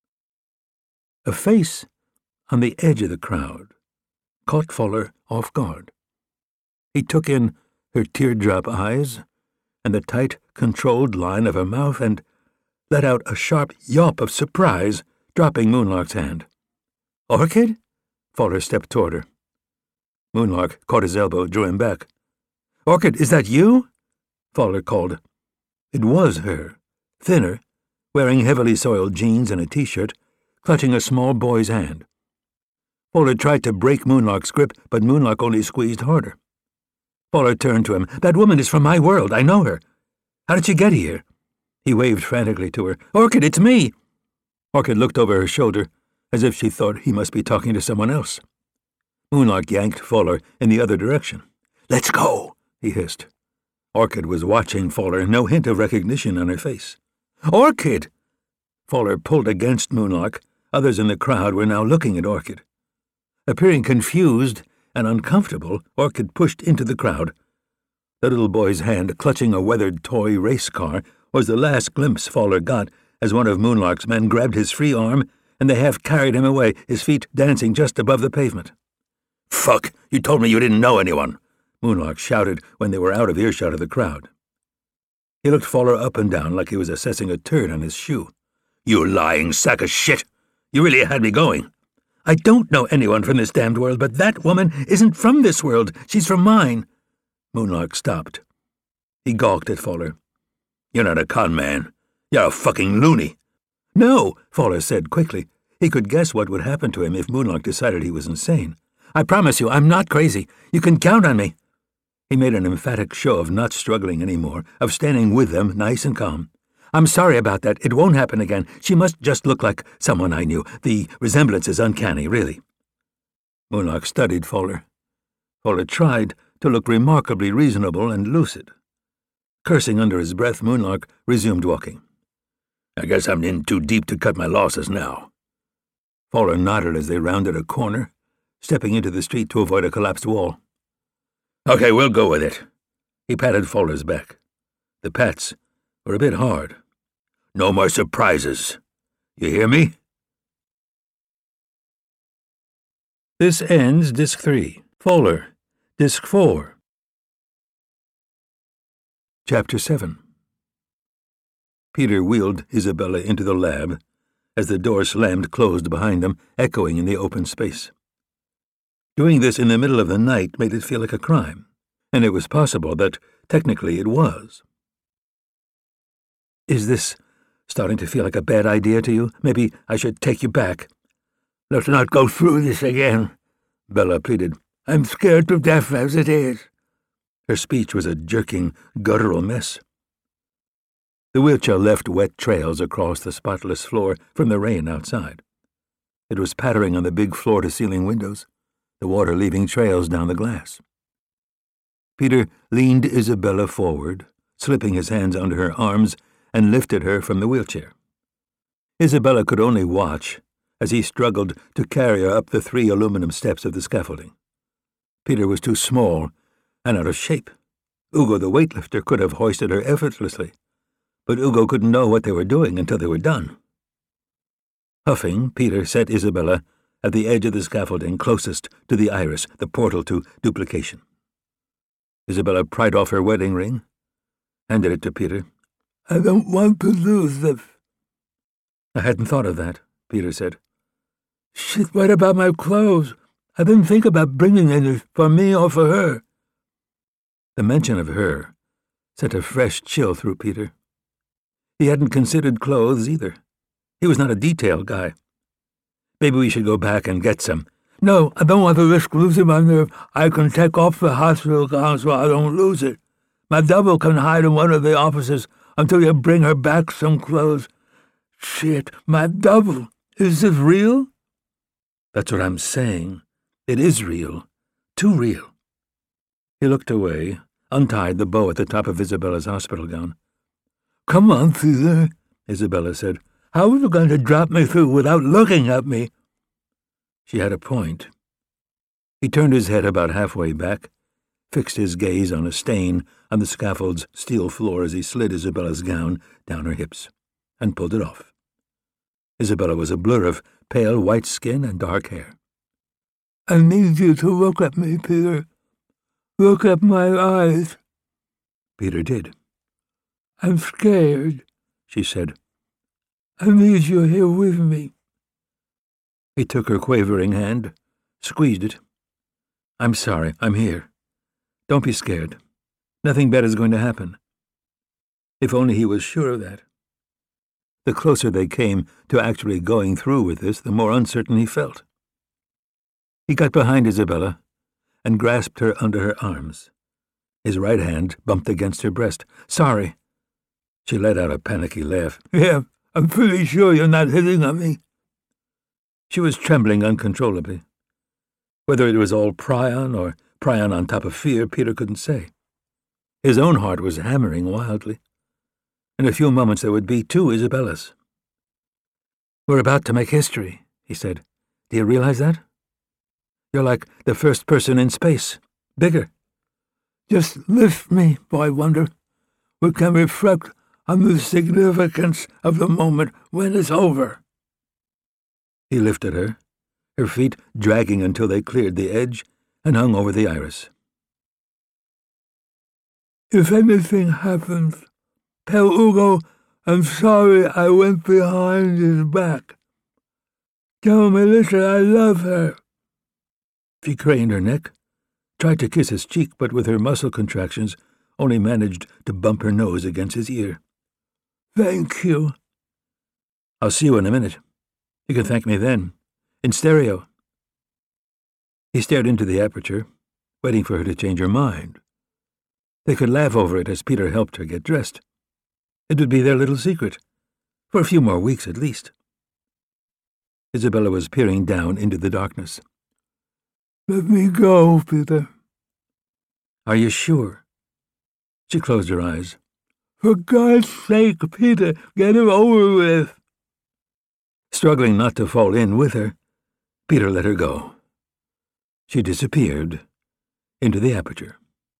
A face on the edge of the crowd caught Fuller off guard. He took in her teardrop eyes and the tight, controlled line of her mouth and let out a sharp yelp of surprise, dropping Moonlark's hand. "Orchid?" Fuller stepped toward her. Moonlark caught his elbow, drew him back. "Orchid, is that you?" Fuller called. It was her, thinner, wearing heavily soiled jeans and a T-shirt, clutching a small boy's hand. Fuller tried to break Moonlark's grip, but Moonlark only squeezed harder. Fuller turned to him. "That woman is from my world. I know her. How did she get here?" He waved frantically to her. "Orchid, it's me!" Orchid looked over her shoulder, as if she thought he must be talking to someone else. Moonlark yanked Fuller in the other direction. "Let's go," he hissed. Orchid was watching Fuller, no hint of recognition on her face. "Orchid!" Fuller pulled against Moonlark. Others in the crowd were now looking at Orchid. Appearing confused and uncomfortable, Orchid pushed into the crowd. The little boy's hand, clutching a weathered toy race car, was the last glimpse Fowler got as one of Moonlark's men grabbed his free arm and they half carried him away, his feet dancing just above the pavement. "Fuck! You told me you didn't know anyone!" Moonlark shouted when they were out of earshot of the crowd. He looked Fowler up and down like he was assessing a turd on his shoe. "You lying sack of shit! You really had me going. I don't know anyone from this damned world, but that woman isn't from this world. She's from mine." Moonlark stopped. He gawked at Fowler. "You're not a con man. You're a fucking loony." "No," Fowler said quickly. He could guess what would happen to him if Moonlark decided he was insane. "I promise you, I'm not crazy. You can count on me." He made an emphatic show of not struggling any more, of standing with them, nice and calm. "I'm sorry about that. It won't happen again. She must just look like someone I knew. The resemblance is uncanny, really." Moonlark studied Fowler. Fowler tried to look remarkably reasonable and lucid. Cursing under his breath, Moonlark resumed walking. "I guess I'm in too deep to cut my losses now." Fowler nodded as they rounded a corner, stepping into the street to avoid a collapsed wall. "Okay, we'll go with it." He patted Fowler's back. The pats were a bit hard. "No more surprises. You hear me?" This ends Disc three. Fowler, Disc four. Chapter seven. Peter wheeled Isabella into the lab as the door slammed closed behind them, echoing in the open space. Doing this in the middle of the night made it feel like a crime, and it was possible that technically it was. "Is this starting to feel like a bad idea to you? Maybe I should take you back." "Let's not go through this again," Bella pleaded. "I'm scared to death as it is." Her speech was a jerking, guttural mess. The wheelchair left wet trails across the spotless floor from the rain outside. It was pattering on the big floor-to-ceiling windows, the water leaving trails down the glass. Peter leaned Isabella forward, slipping his hands under her arms, and lifted her from the wheelchair. Isabella could only watch as he struggled to carry her up the three aluminum steps of the scaffolding. Peter was too small and out of shape. Ugo the weightlifter could have hoisted her effortlessly, but Ugo couldn't know what they were doing until they were done. Huffing, Peter set Isabella at the edge of the scaffolding closest to the iris, the portal to duplication. Isabella pried off her wedding ring, handed it to Peter. "I don't want to lose this." "I hadn't thought of that," Peter said. "Shit, what about my clothes? I didn't think about bringing any for me or for her." The mention of her sent a fresh chill through Peter. He hadn't considered clothes either. He was not a detail guy. "Maybe we should go back and get some." "No, I don't want to risk losing my nerve. I can take off the hospital gown so I don't lose it. My double can hide in one of the offices until you bring her back some clothes." "Shit, my double. Is this real?" "That's what I'm saying. It is real. Too real." He looked away, untied the bow at the top of Isabella's hospital gown. "Come on, Caesar," Isabella said. "How are you going to drop me through without looking at me?" She had a point. He turned his head about halfway back, fixed his gaze on a stain on the scaffold's steel floor as he slid Isabella's gown down her hips, and pulled it off. Isabella was a blur of pale white skin and dark hair. "I need you to look at me, Peter. Look at my eyes." Peter did. "I'm scared," she said. "I need you here with me." He took her quavering hand, squeezed it. "I'm sorry, I'm here. Don't be scared. Nothing bad is going to happen." If only he was sure of that. The closer they came to actually going through with this, the more uncertain he felt. He got behind Isabella and grasped her under her arms. His right hand bumped against her breast. "Sorry." She let out a panicky laugh. "Yeah, I'm pretty sure you're not hitting on me." She was trembling uncontrollably. Whether it was all prion or prion on top of fear, Peter couldn't say. His own heart was hammering wildly. In a few moments there would be two Isabellas. "We're about to make history," he said. "Do you realize that?" You're like the first person in space. Bigger. Just lift me, I wonder. We can reflect on the significance of the moment when it's over. He lifted her, her feet dragging until they cleared the edge and hung over the iris. If anything happens, tell Ugo I'm sorry I went behind his back. Tell Melissa I love her. She craned her neck, tried to kiss his cheek, but with her muscle contractions only managed to bump her nose against his ear. Thank you. I'll see you in a minute. You can thank me then, in stereo. He stared into the aperture, waiting for her to change her mind. They could laugh over it as Peter helped her get dressed. It would be their little secret, for a few more weeks at least. Isabella was peering down into the darkness. Let me go, Peter. Are you sure? She closed her eyes. For God's sake, Peter, get it over with. Struggling not to fall in with her, Peter let her go. She disappeared into the aperture.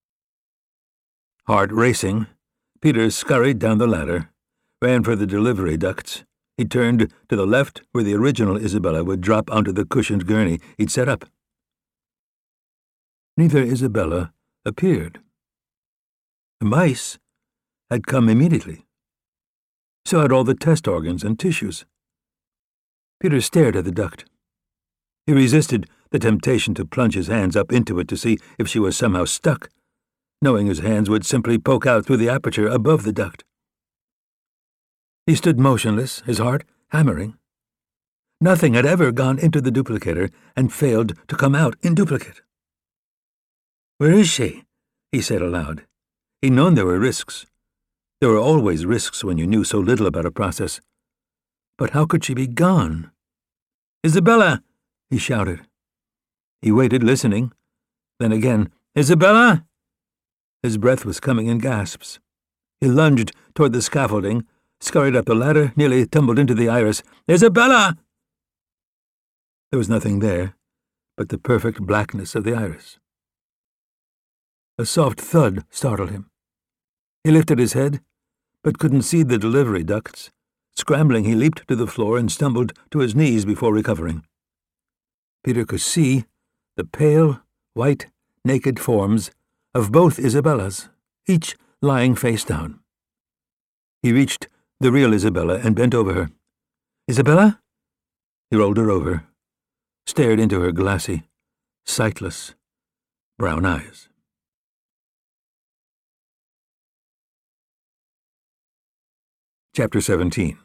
Heart racing, Peter scurried down the ladder, ran for the delivery ducts. He turned to the left where the original Isabella would drop onto the cushioned gurney he'd set up. Neither Isabella appeared. The mice had come immediately. So had all the test organs and tissues. Peter stared at the duct. He resisted the temptation to plunge his hands up into it to see if she was somehow stuck, knowing his hands would simply poke out through the aperture above the duct. He stood motionless, his heart hammering. Nothing had ever gone into the duplicator and failed to come out in duplicate. "Where is she?" he said aloud. He'd known there were risks. There were always risks when you knew so little about a process. But how could she be gone? "Isabella!" he shouted. He waited, listening. Then again, "Isabella!" His breath was coming in gasps. He lunged toward the scaffolding, scurried up the ladder, nearly tumbled into the iris. "Isabella!" There was nothing there but the perfect blackness of the iris. A soft thud startled him. He lifted his head, but couldn't see the delivery ducts. Scrambling, he leaped to the floor and stumbled to his knees before recovering. Peter could see the pale, white, naked forms of both Isabellas, each lying face down. He reached the real Isabella and bent over her. "Isabella?" He rolled her over, stared into her glassy, sightless, brown eyes. Chapter seventeen.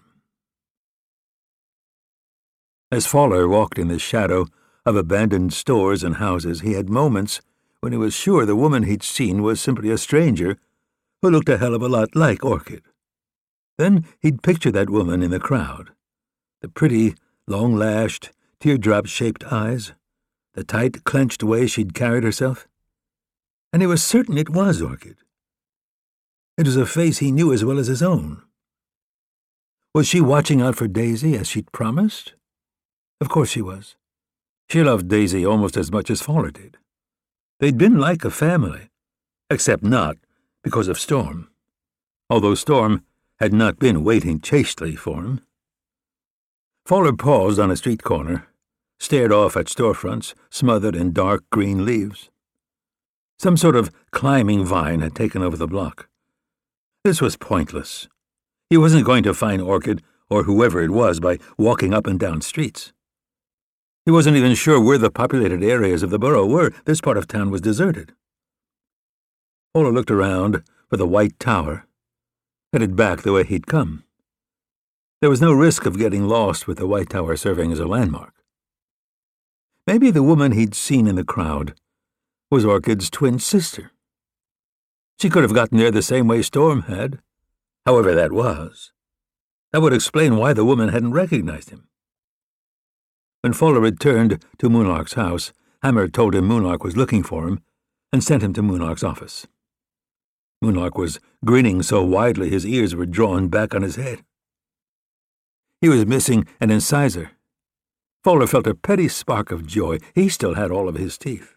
As Fowler walked in the shadow of abandoned stores and houses, he had moments when he was sure the woman he'd seen was simply a stranger who looked a hell of a lot like Orchid. Then he'd picture that woman in the crowd, the pretty, long-lashed, teardrop-shaped eyes, the tight, clenched way she'd carried herself. And he was certain it was Orchid. It was a face he knew as well as his own. Was she watching out for Daisy as she'd promised? Of course she was. She loved Daisy almost as much as Fowler did. They'd been like a family, except not because of Storm, although Storm had not been waiting chastely for him. Fowler paused on a street corner, stared off at storefronts smothered in dark green leaves. Some sort of climbing vine had taken over the block. This was pointless. He wasn't going to find Orchid, or whoever it was, by walking up and down streets. He wasn't even sure where the populated areas of the borough were. This part of town was deserted. Fowler looked around for the White Tower, headed back the way he'd come. There was no risk of getting lost with the White Tower serving as a landmark. Maybe the woman he'd seen in the crowd was Orchid's twin sister. She could have gotten there the same way Storm had. However that was, that would explain why the woman hadn't recognized him. When Fowler returned to Moonlark's house, Hammer told him Moonlark was looking for him and sent him to Moonlark's office. Moonlark was grinning so widely his ears were drawn back on his head. He was missing an incisor. Fowler felt a petty spark of joy. He still had all of his teeth.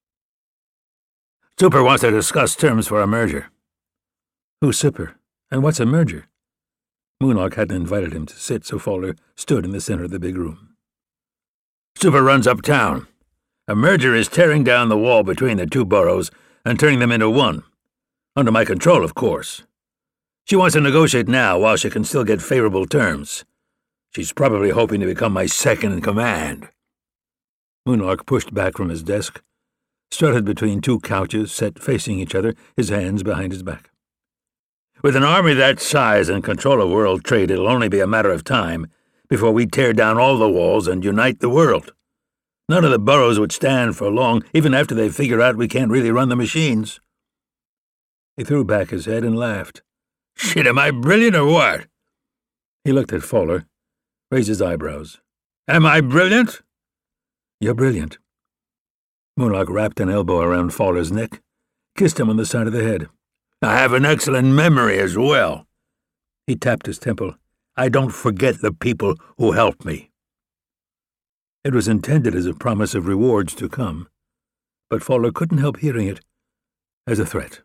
Super wants to discuss terms for a merger. Who's Super? And what's a merger? Moonlark hadn't invited him to sit, so Fowler stood in the center of the big room. Super runs uptown. A merger is tearing down the wall between the two boroughs and turning them into one. Under my control, of course. She wants to negotiate now while she can still get favorable terms. She's probably hoping to become my second in command. Moonlark pushed back from his desk, strutted between two couches set facing each other, his hands behind his back. With an army that size and control of world trade, it'll only be a matter of time before we tear down all the walls and unite the world. None of the boroughs would stand for long, even after they figure out we can't really run the machines. He threw back his head and laughed. Shit, am I brilliant or what? He looked at Fowler, raised his eyebrows. Am I brilliant? You're brilliant. Moonlark wrapped an elbow around Fowler's neck, kissed him on the side of the head. I have an excellent memory as well. He tapped his temple. I don't forget the people who helped me. It was intended as a promise of rewards to come, but Fowler couldn't help hearing it as a threat.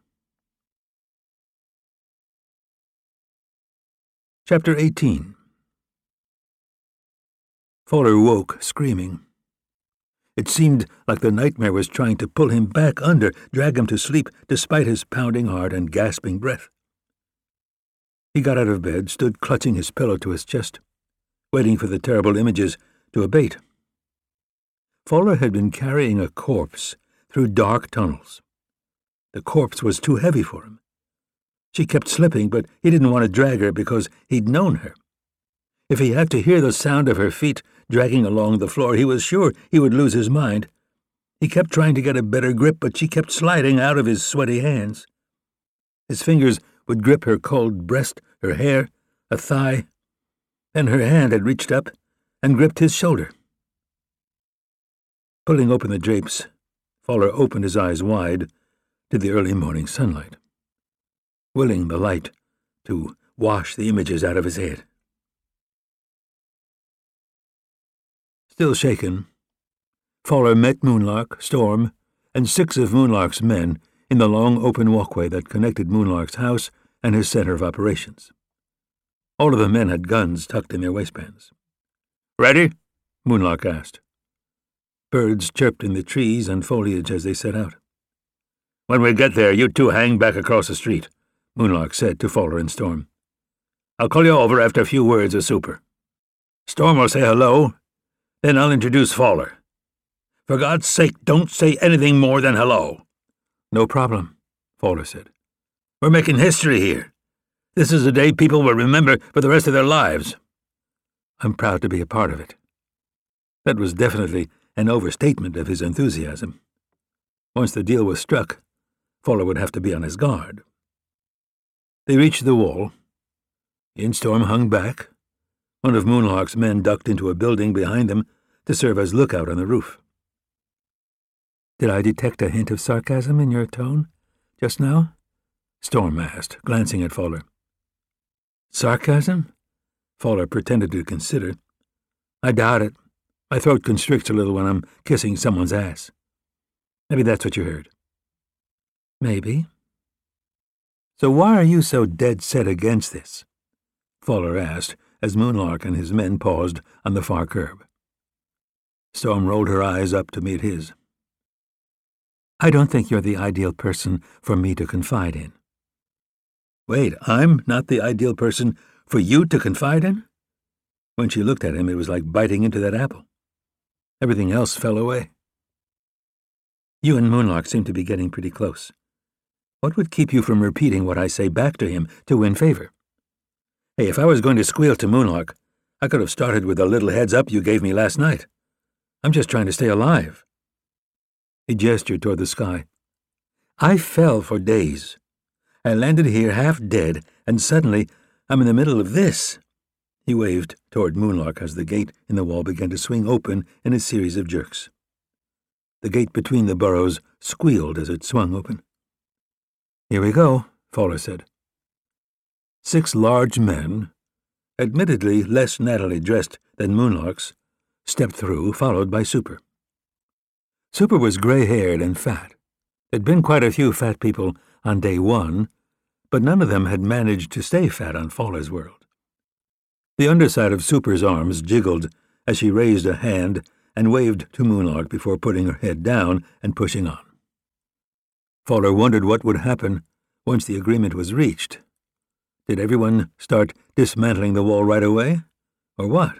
Chapter eighteen. Fowler woke, screaming. It seemed like the nightmare was trying to pull him back under, drag him to sleep, despite his pounding heart and gasping breath. He got out of bed, stood clutching his pillow to his chest, waiting for the terrible images to abate. Fowler had been carrying a corpse through dark tunnels. The corpse was too heavy for him. She kept slipping, but he didn't want to drag her because he'd known her. If he had to hear the sound of her feet dragging along the floor, he was sure he would lose his mind. He kept trying to get a better grip, but she kept sliding out of his sweaty hands. His fingers would grip her cold breast, her hair, a thigh. Then her hand had reached up and gripped his shoulder. Pulling open the drapes, Fowler opened his eyes wide to the early morning sunlight, willing the light to wash the images out of his head. Still shaken, Fowler met Moonlark, Storm, and six of Moonlark's men in the long open walkway that connected Moonlark's house and his center of operations. All of the men had guns tucked in their waistbands. "Ready?" Moonlark asked. Birds chirped in the trees and foliage as they set out. "When we get there, you two hang back across the street," Moonlark said to Fowler and Storm. "I'll call you over after a few words with Super. Storm will say hello, then I'll introduce Fowler. For God's sake, don't say anything more than hello." "No problem," Fowler said. "We're making history here. This is a day people will remember for the rest of their lives." "I'm proud to be a part of it." That was definitely an overstatement of his enthusiasm. Once the deal was struck, Fowler would have to be on his guard. They reached the wall. Storm hung back. One of Moonlark's men ducked into a building behind them to serve as lookout on the roof. "Did I detect a hint of sarcasm in your tone just now?" Storm asked, glancing at Fowler. "Sarcasm?" Fowler pretended to consider. "I doubt it. My throat constricts a little when I'm kissing someone's ass. Maybe that's what you heard." "Maybe." "So why are you so dead set against this?" Fowler asked, as Moonlark and his men paused on the far curb. Storm rolled her eyes up to meet his. "I don't think you're the ideal person for me to confide in." "Wait, I'm not the ideal person for you to confide in?" When she looked at him, it was like biting into that apple. Everything else fell away. "You and Moonlark seem to be getting pretty close. What would keep you from repeating what I say back to him to win favor? Hey, if I was going to squeal to Moonlark, I could have started with the little heads-up you gave me last night. I'm just trying to stay alive." He gestured toward the sky. "I fell for days. I landed here half dead, and suddenly I'm in the middle of this." He waved toward Moonlark as the gate in the wall began to swing open in a series of jerks. The gate between the burrows squealed as it swung open. "Here we go," Fowler said. Six large men, admittedly less nattily dressed than Moonlark's, stepped through, followed by Super. Super was gray-haired and fat. There'd been quite a few fat people on day one, but none of them had managed to stay fat on Faller's world. The underside of Super's arms jiggled as she raised a hand and waved to Moonlark before putting her head down and pushing on. Faller wondered what would happen once the agreement was reached. Did everyone start dismantling the wall right away, or what?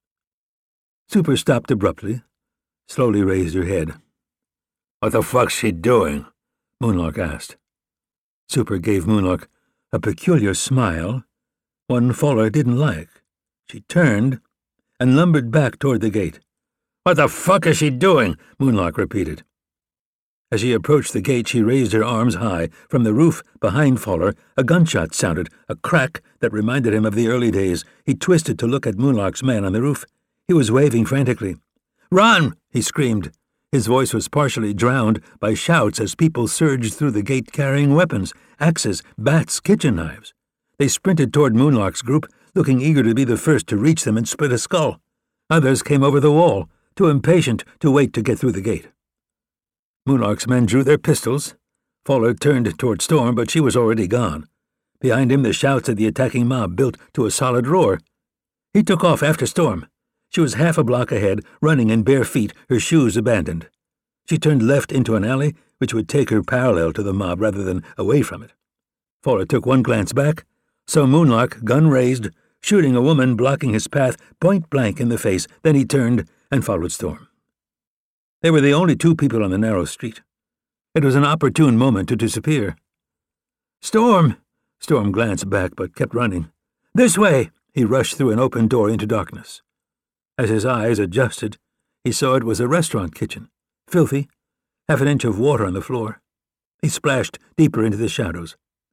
Super stopped abruptly, slowly raised her head. "What the fuck's she doing?" Moonlark asked. Super gave Moonlark a peculiar smile, one Faller didn't like. She turned and lumbered back toward the gate. "What the fuck is she doing?" Moonlark repeated. As she approached the gate, she raised her arms high. From the roof behind Faller, a gunshot sounded, a crack that reminded him of the early days. He twisted to look at Moonlark's man on the roof. He was waving frantically. "Run!" he screamed. His voice was partially drowned by shouts as people surged through the gate carrying weapons, axes, bats, kitchen knives. They sprinted toward Moonlark's group, looking eager to be the first to reach them and split a skull. Others came over the wall, too impatient to wait to get through the gate. Moonlark's men drew their pistols. Faller turned toward Storm, but she was already gone. Behind him, the shouts of the attacking mob built to a solid roar. He took off after Storm. She was half a block ahead, running in bare feet, her shoes abandoned. She turned left into an alley, which would take her parallel to the mob rather than away from it. Faller took one glance back, saw Moonlark, gun raised, shooting a woman blocking his path point-blank in the face. Then he turned and followed Storm. They were the only two people on the narrow street. It was an opportune moment to disappear. "Storm!" Storm glanced back but kept running. "This way!" He rushed through an open door into darkness. As his eyes adjusted, he saw it was a restaurant kitchen, filthy, half an inch of water on the floor. He splashed deeper into the shadows.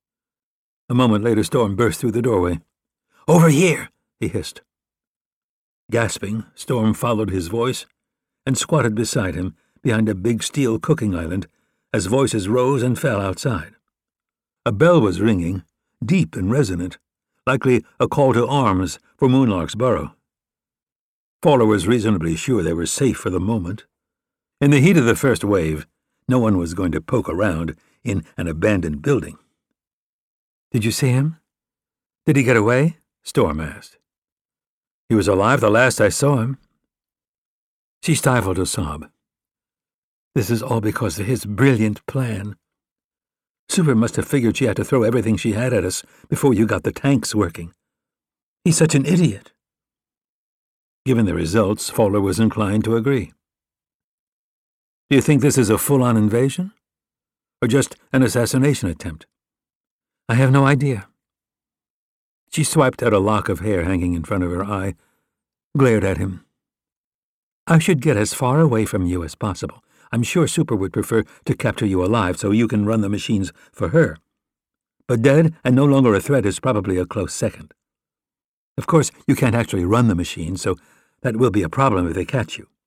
A moment later, Storm burst through the doorway. "Over here!" he hissed. Gasping, Storm followed his voice and squatted beside him behind a big steel cooking island as voices rose and fell outside. A bell was ringing, deep and resonant, likely a call to arms for Moonlark's burrow. Faller was reasonably sure they were safe for the moment. In the heat of the first wave, no one was going to poke around in an abandoned building. "Did you see him? Did he get away?" Storm asked. "He was alive the last I saw him." She stifled a sob. This is all because of his brilliant plan. Super must have figured she had to throw everything she had at us before you got the tanks working. He's such an idiot. Given the results, Faller was inclined to agree. "Do you think this is a full-on invasion? Or just an assassination attempt?" "I have no idea." She swiped out a lock of hair hanging in front of her eye, glared at him. "I should get as far away from you as possible. I'm sure Super would prefer to capture you alive so you can run the machines for her. But dead and no longer a threat is probably a close second. Of course, you can't actually run the machines, so that will be a problem if they catch you.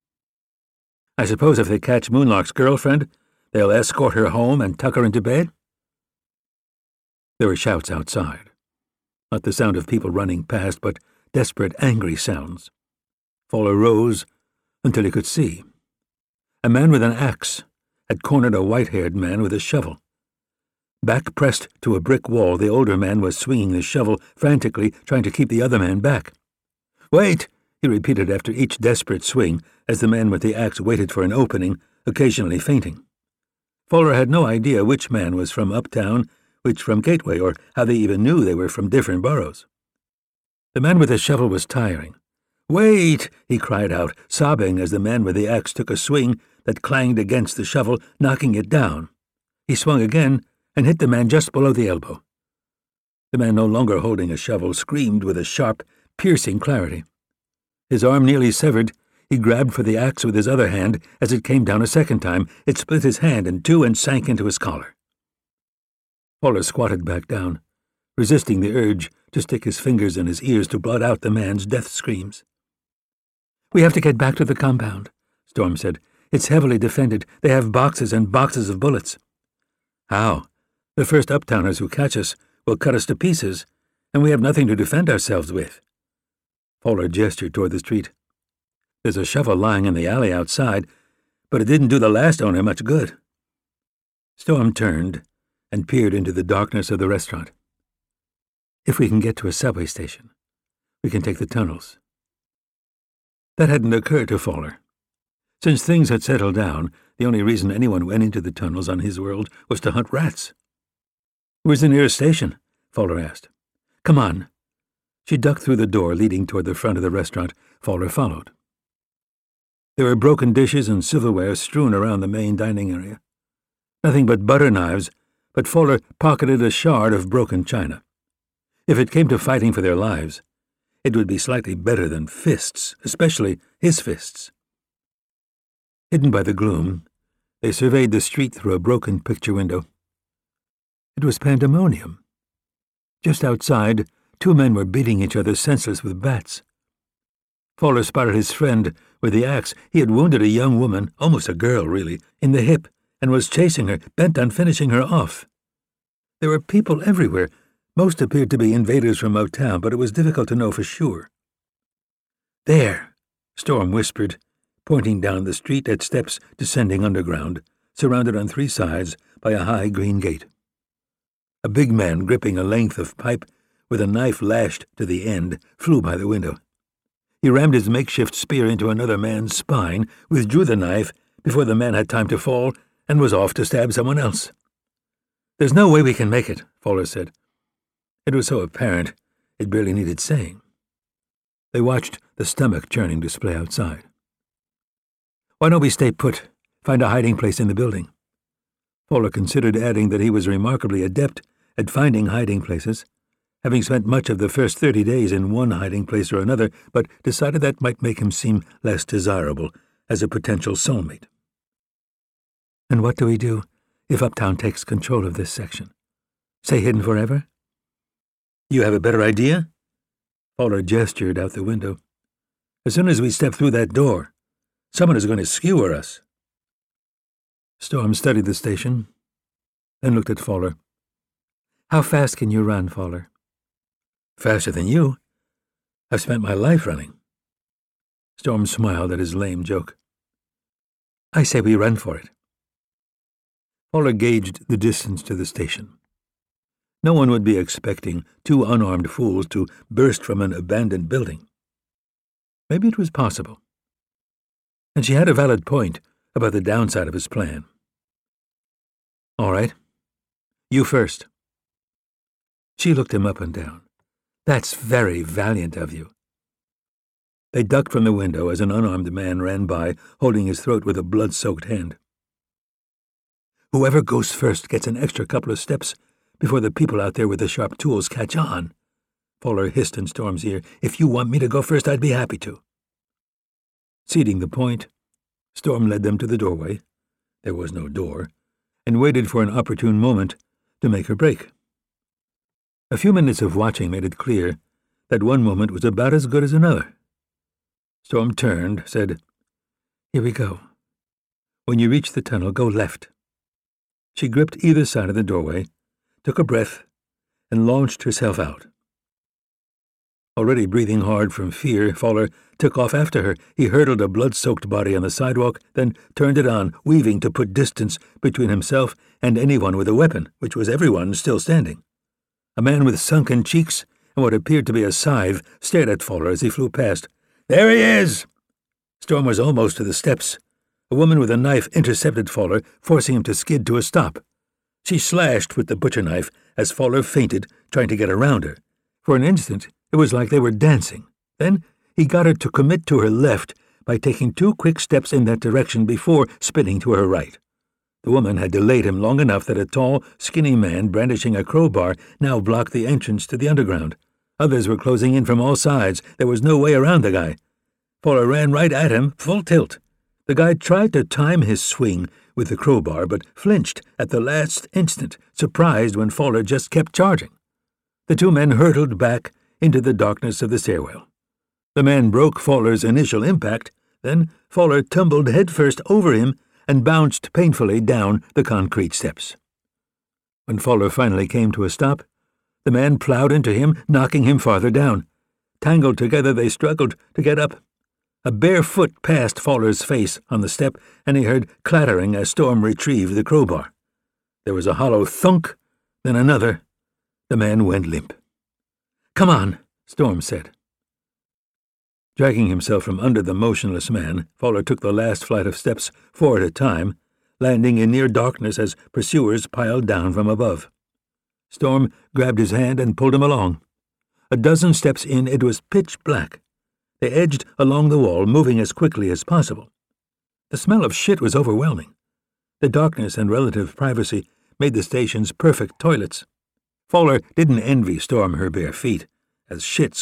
I suppose if they catch Moonlark's girlfriend, they'll escort her home and tuck her into bed?" There were shouts outside. Not the sound of people running past, but desperate, angry sounds. Faller rose until he could see. A man with an axe had cornered a white-haired man with a shovel. Back pressed to a brick wall, the older man was swinging the shovel frantically, trying to keep the other man back. "Wait!" he repeated after each desperate swing, as the man with the axe waited for an opening, occasionally feinting. Faller had no idea which man was from Uptown, which from Gateway, or how they even knew they were from different boroughs. The man with the shovel was tiring. "Wait!" he cried out, sobbing as the man with the axe took a swing that clanged against the shovel, knocking it down. He swung again and hit the man just below the elbow. The man, no longer holding a shovel, screamed with a sharp, piercing clarity. His arm nearly severed, he grabbed for the axe with his other hand as it came down a second time. It split his hand in two and sank into his collar. Faller squatted back down, resisting the urge to stick his fingers in his ears to blot out the man's death screams. "We have to get back to the compound," Storm said. "It's heavily defended. They have boxes and boxes of bullets." "How? The first Uptowners who catch us will cut us to pieces, and we have nothing to defend ourselves with." Faller gestured toward the street. There's a shovel lying in the alley outside, but it didn't do the last owner much good. Storm turned and peered into the darkness of the restaurant. If we can get to a subway station, we can take the tunnels. That hadn't occurred to Fowler. Since things had settled down, the only reason anyone went into the tunnels on his world was to hunt rats. "Where's the nearest station?" Fowler asked. "Come on." She ducked through the door leading toward the front of the restaurant. Fowler followed. There were broken dishes and silverware strewn around the main dining area. Nothing but butter knives, but Fowler pocketed a shard of broken china. If it came to fighting for their lives, it would be slightly better than fists, especially his fists. Hidden by the gloom, they surveyed the street through a broken picture window. It was pandemonium. Just outside, two men were beating each other senseless with bats. Fowler spotted his friend with the axe. He had wounded a young woman, almost a girl really, in the hip, and was chasing her, bent on finishing her off. There were people everywhere. Most appeared to be invaders from Motown, but it was difficult to know for sure. "There," Storm whispered, pointing down the street at steps descending underground, surrounded on three sides by a high green gate. A big man gripping a length of pipe with a knife lashed to the end flew by the window. He rammed his makeshift spear into another man's spine, withdrew the knife before the man had time to fall, and was off to stab someone else. "There's no way we can make it," Fowler said. It was so apparent it barely needed saying. They watched the stomach-churning display outside. "Why don't we stay put, find a hiding place in the building?" Fowler considered adding that he was remarkably adept at finding hiding places, having spent much of the first thirty days in one hiding place or another, but decided that might make him seem less desirable as a potential soulmate. "And what do we do if Uptown takes control of this section? Stay hidden forever?" "You have a better idea?" Fowler gestured out the window. "As soon as we step through that door, someone is going to skewer us." Storm studied the station, then looked at Fowler. "How fast can you run, Fowler?" "Faster than you. I've spent my life running." Storm smiled at his lame joke. "I say we run for it." Fowler gauged the distance to the station. No one would be expecting two unarmed fools to burst from an abandoned building. Maybe it was possible. And she had a valid point about the downside of his plan. "All right. You first." She looked him up and down. "That's very valiant of you." They ducked from the window as an unarmed man ran by, holding his throat with a blood-soaked hand. "Whoever goes first gets an extra couple of steps before the people out there with the sharp tools catch on," Fowler hissed in Storm's ear. "If you want me to go first, I'd be happy to." Ceding the point, Storm led them to the doorway — there was no door — and waited for an opportune moment to make her break. A few minutes of watching made it clear that one moment was about as good as another. Storm turned, said, "Here we go. When you reach the tunnel, go left." She gripped either side of the doorway, took a breath, and launched herself out. Already breathing hard from fear, Fowler took off after her. He hurdled a blood-soaked body on the sidewalk, then turned it on, weaving to put distance between himself and anyone with a weapon, which was everyone still standing. A man with sunken cheeks and what appeared to be a scythe stared at Fowler as he flew past. "There he is!" Storm was almost to the steps. A woman with a knife intercepted Fowler, forcing him to skid to a stop. She slashed with the butcher knife as Fowler feinted, trying to get around her. For an instant, it was like they were dancing. Then he got her to commit to her left by taking two quick steps in that direction before spinning to her right. The woman had delayed him long enough that a tall, skinny man brandishing a crowbar now blocked the entrance to the underground. Others were closing in from all sides. There was no way around the guy. Fowler ran right at him, full tilt. The guy tried to time his swing with the crowbar, but flinched at the last instant, surprised when Fowler just kept charging. The two men hurtled back into the darkness of the stairwell. The man broke Fowler's initial impact, then Fowler tumbled headfirst over him and bounced painfully down the concrete steps. When Fowler finally came to a stop, the man plowed into him, knocking him farther down. Tangled together, they struggled to get up. A bare foot passed Fowler's face on the step, and he heard clattering as Storm retrieved the crowbar. There was a hollow thunk, then another. The man went limp. "Come on," Storm said. Dragging himself from under the motionless man, Fowler took the last flight of steps four at a time, landing in near darkness as pursuers piled down from above. Storm grabbed his hand and pulled him along. A dozen steps in, it was pitch black. They edged along the wall, moving as quickly as possible. The smell of shit was overwhelming. The darkness and relative privacy made the stations perfect toilets. Fowler didn't envy Storm her bare feet, as shit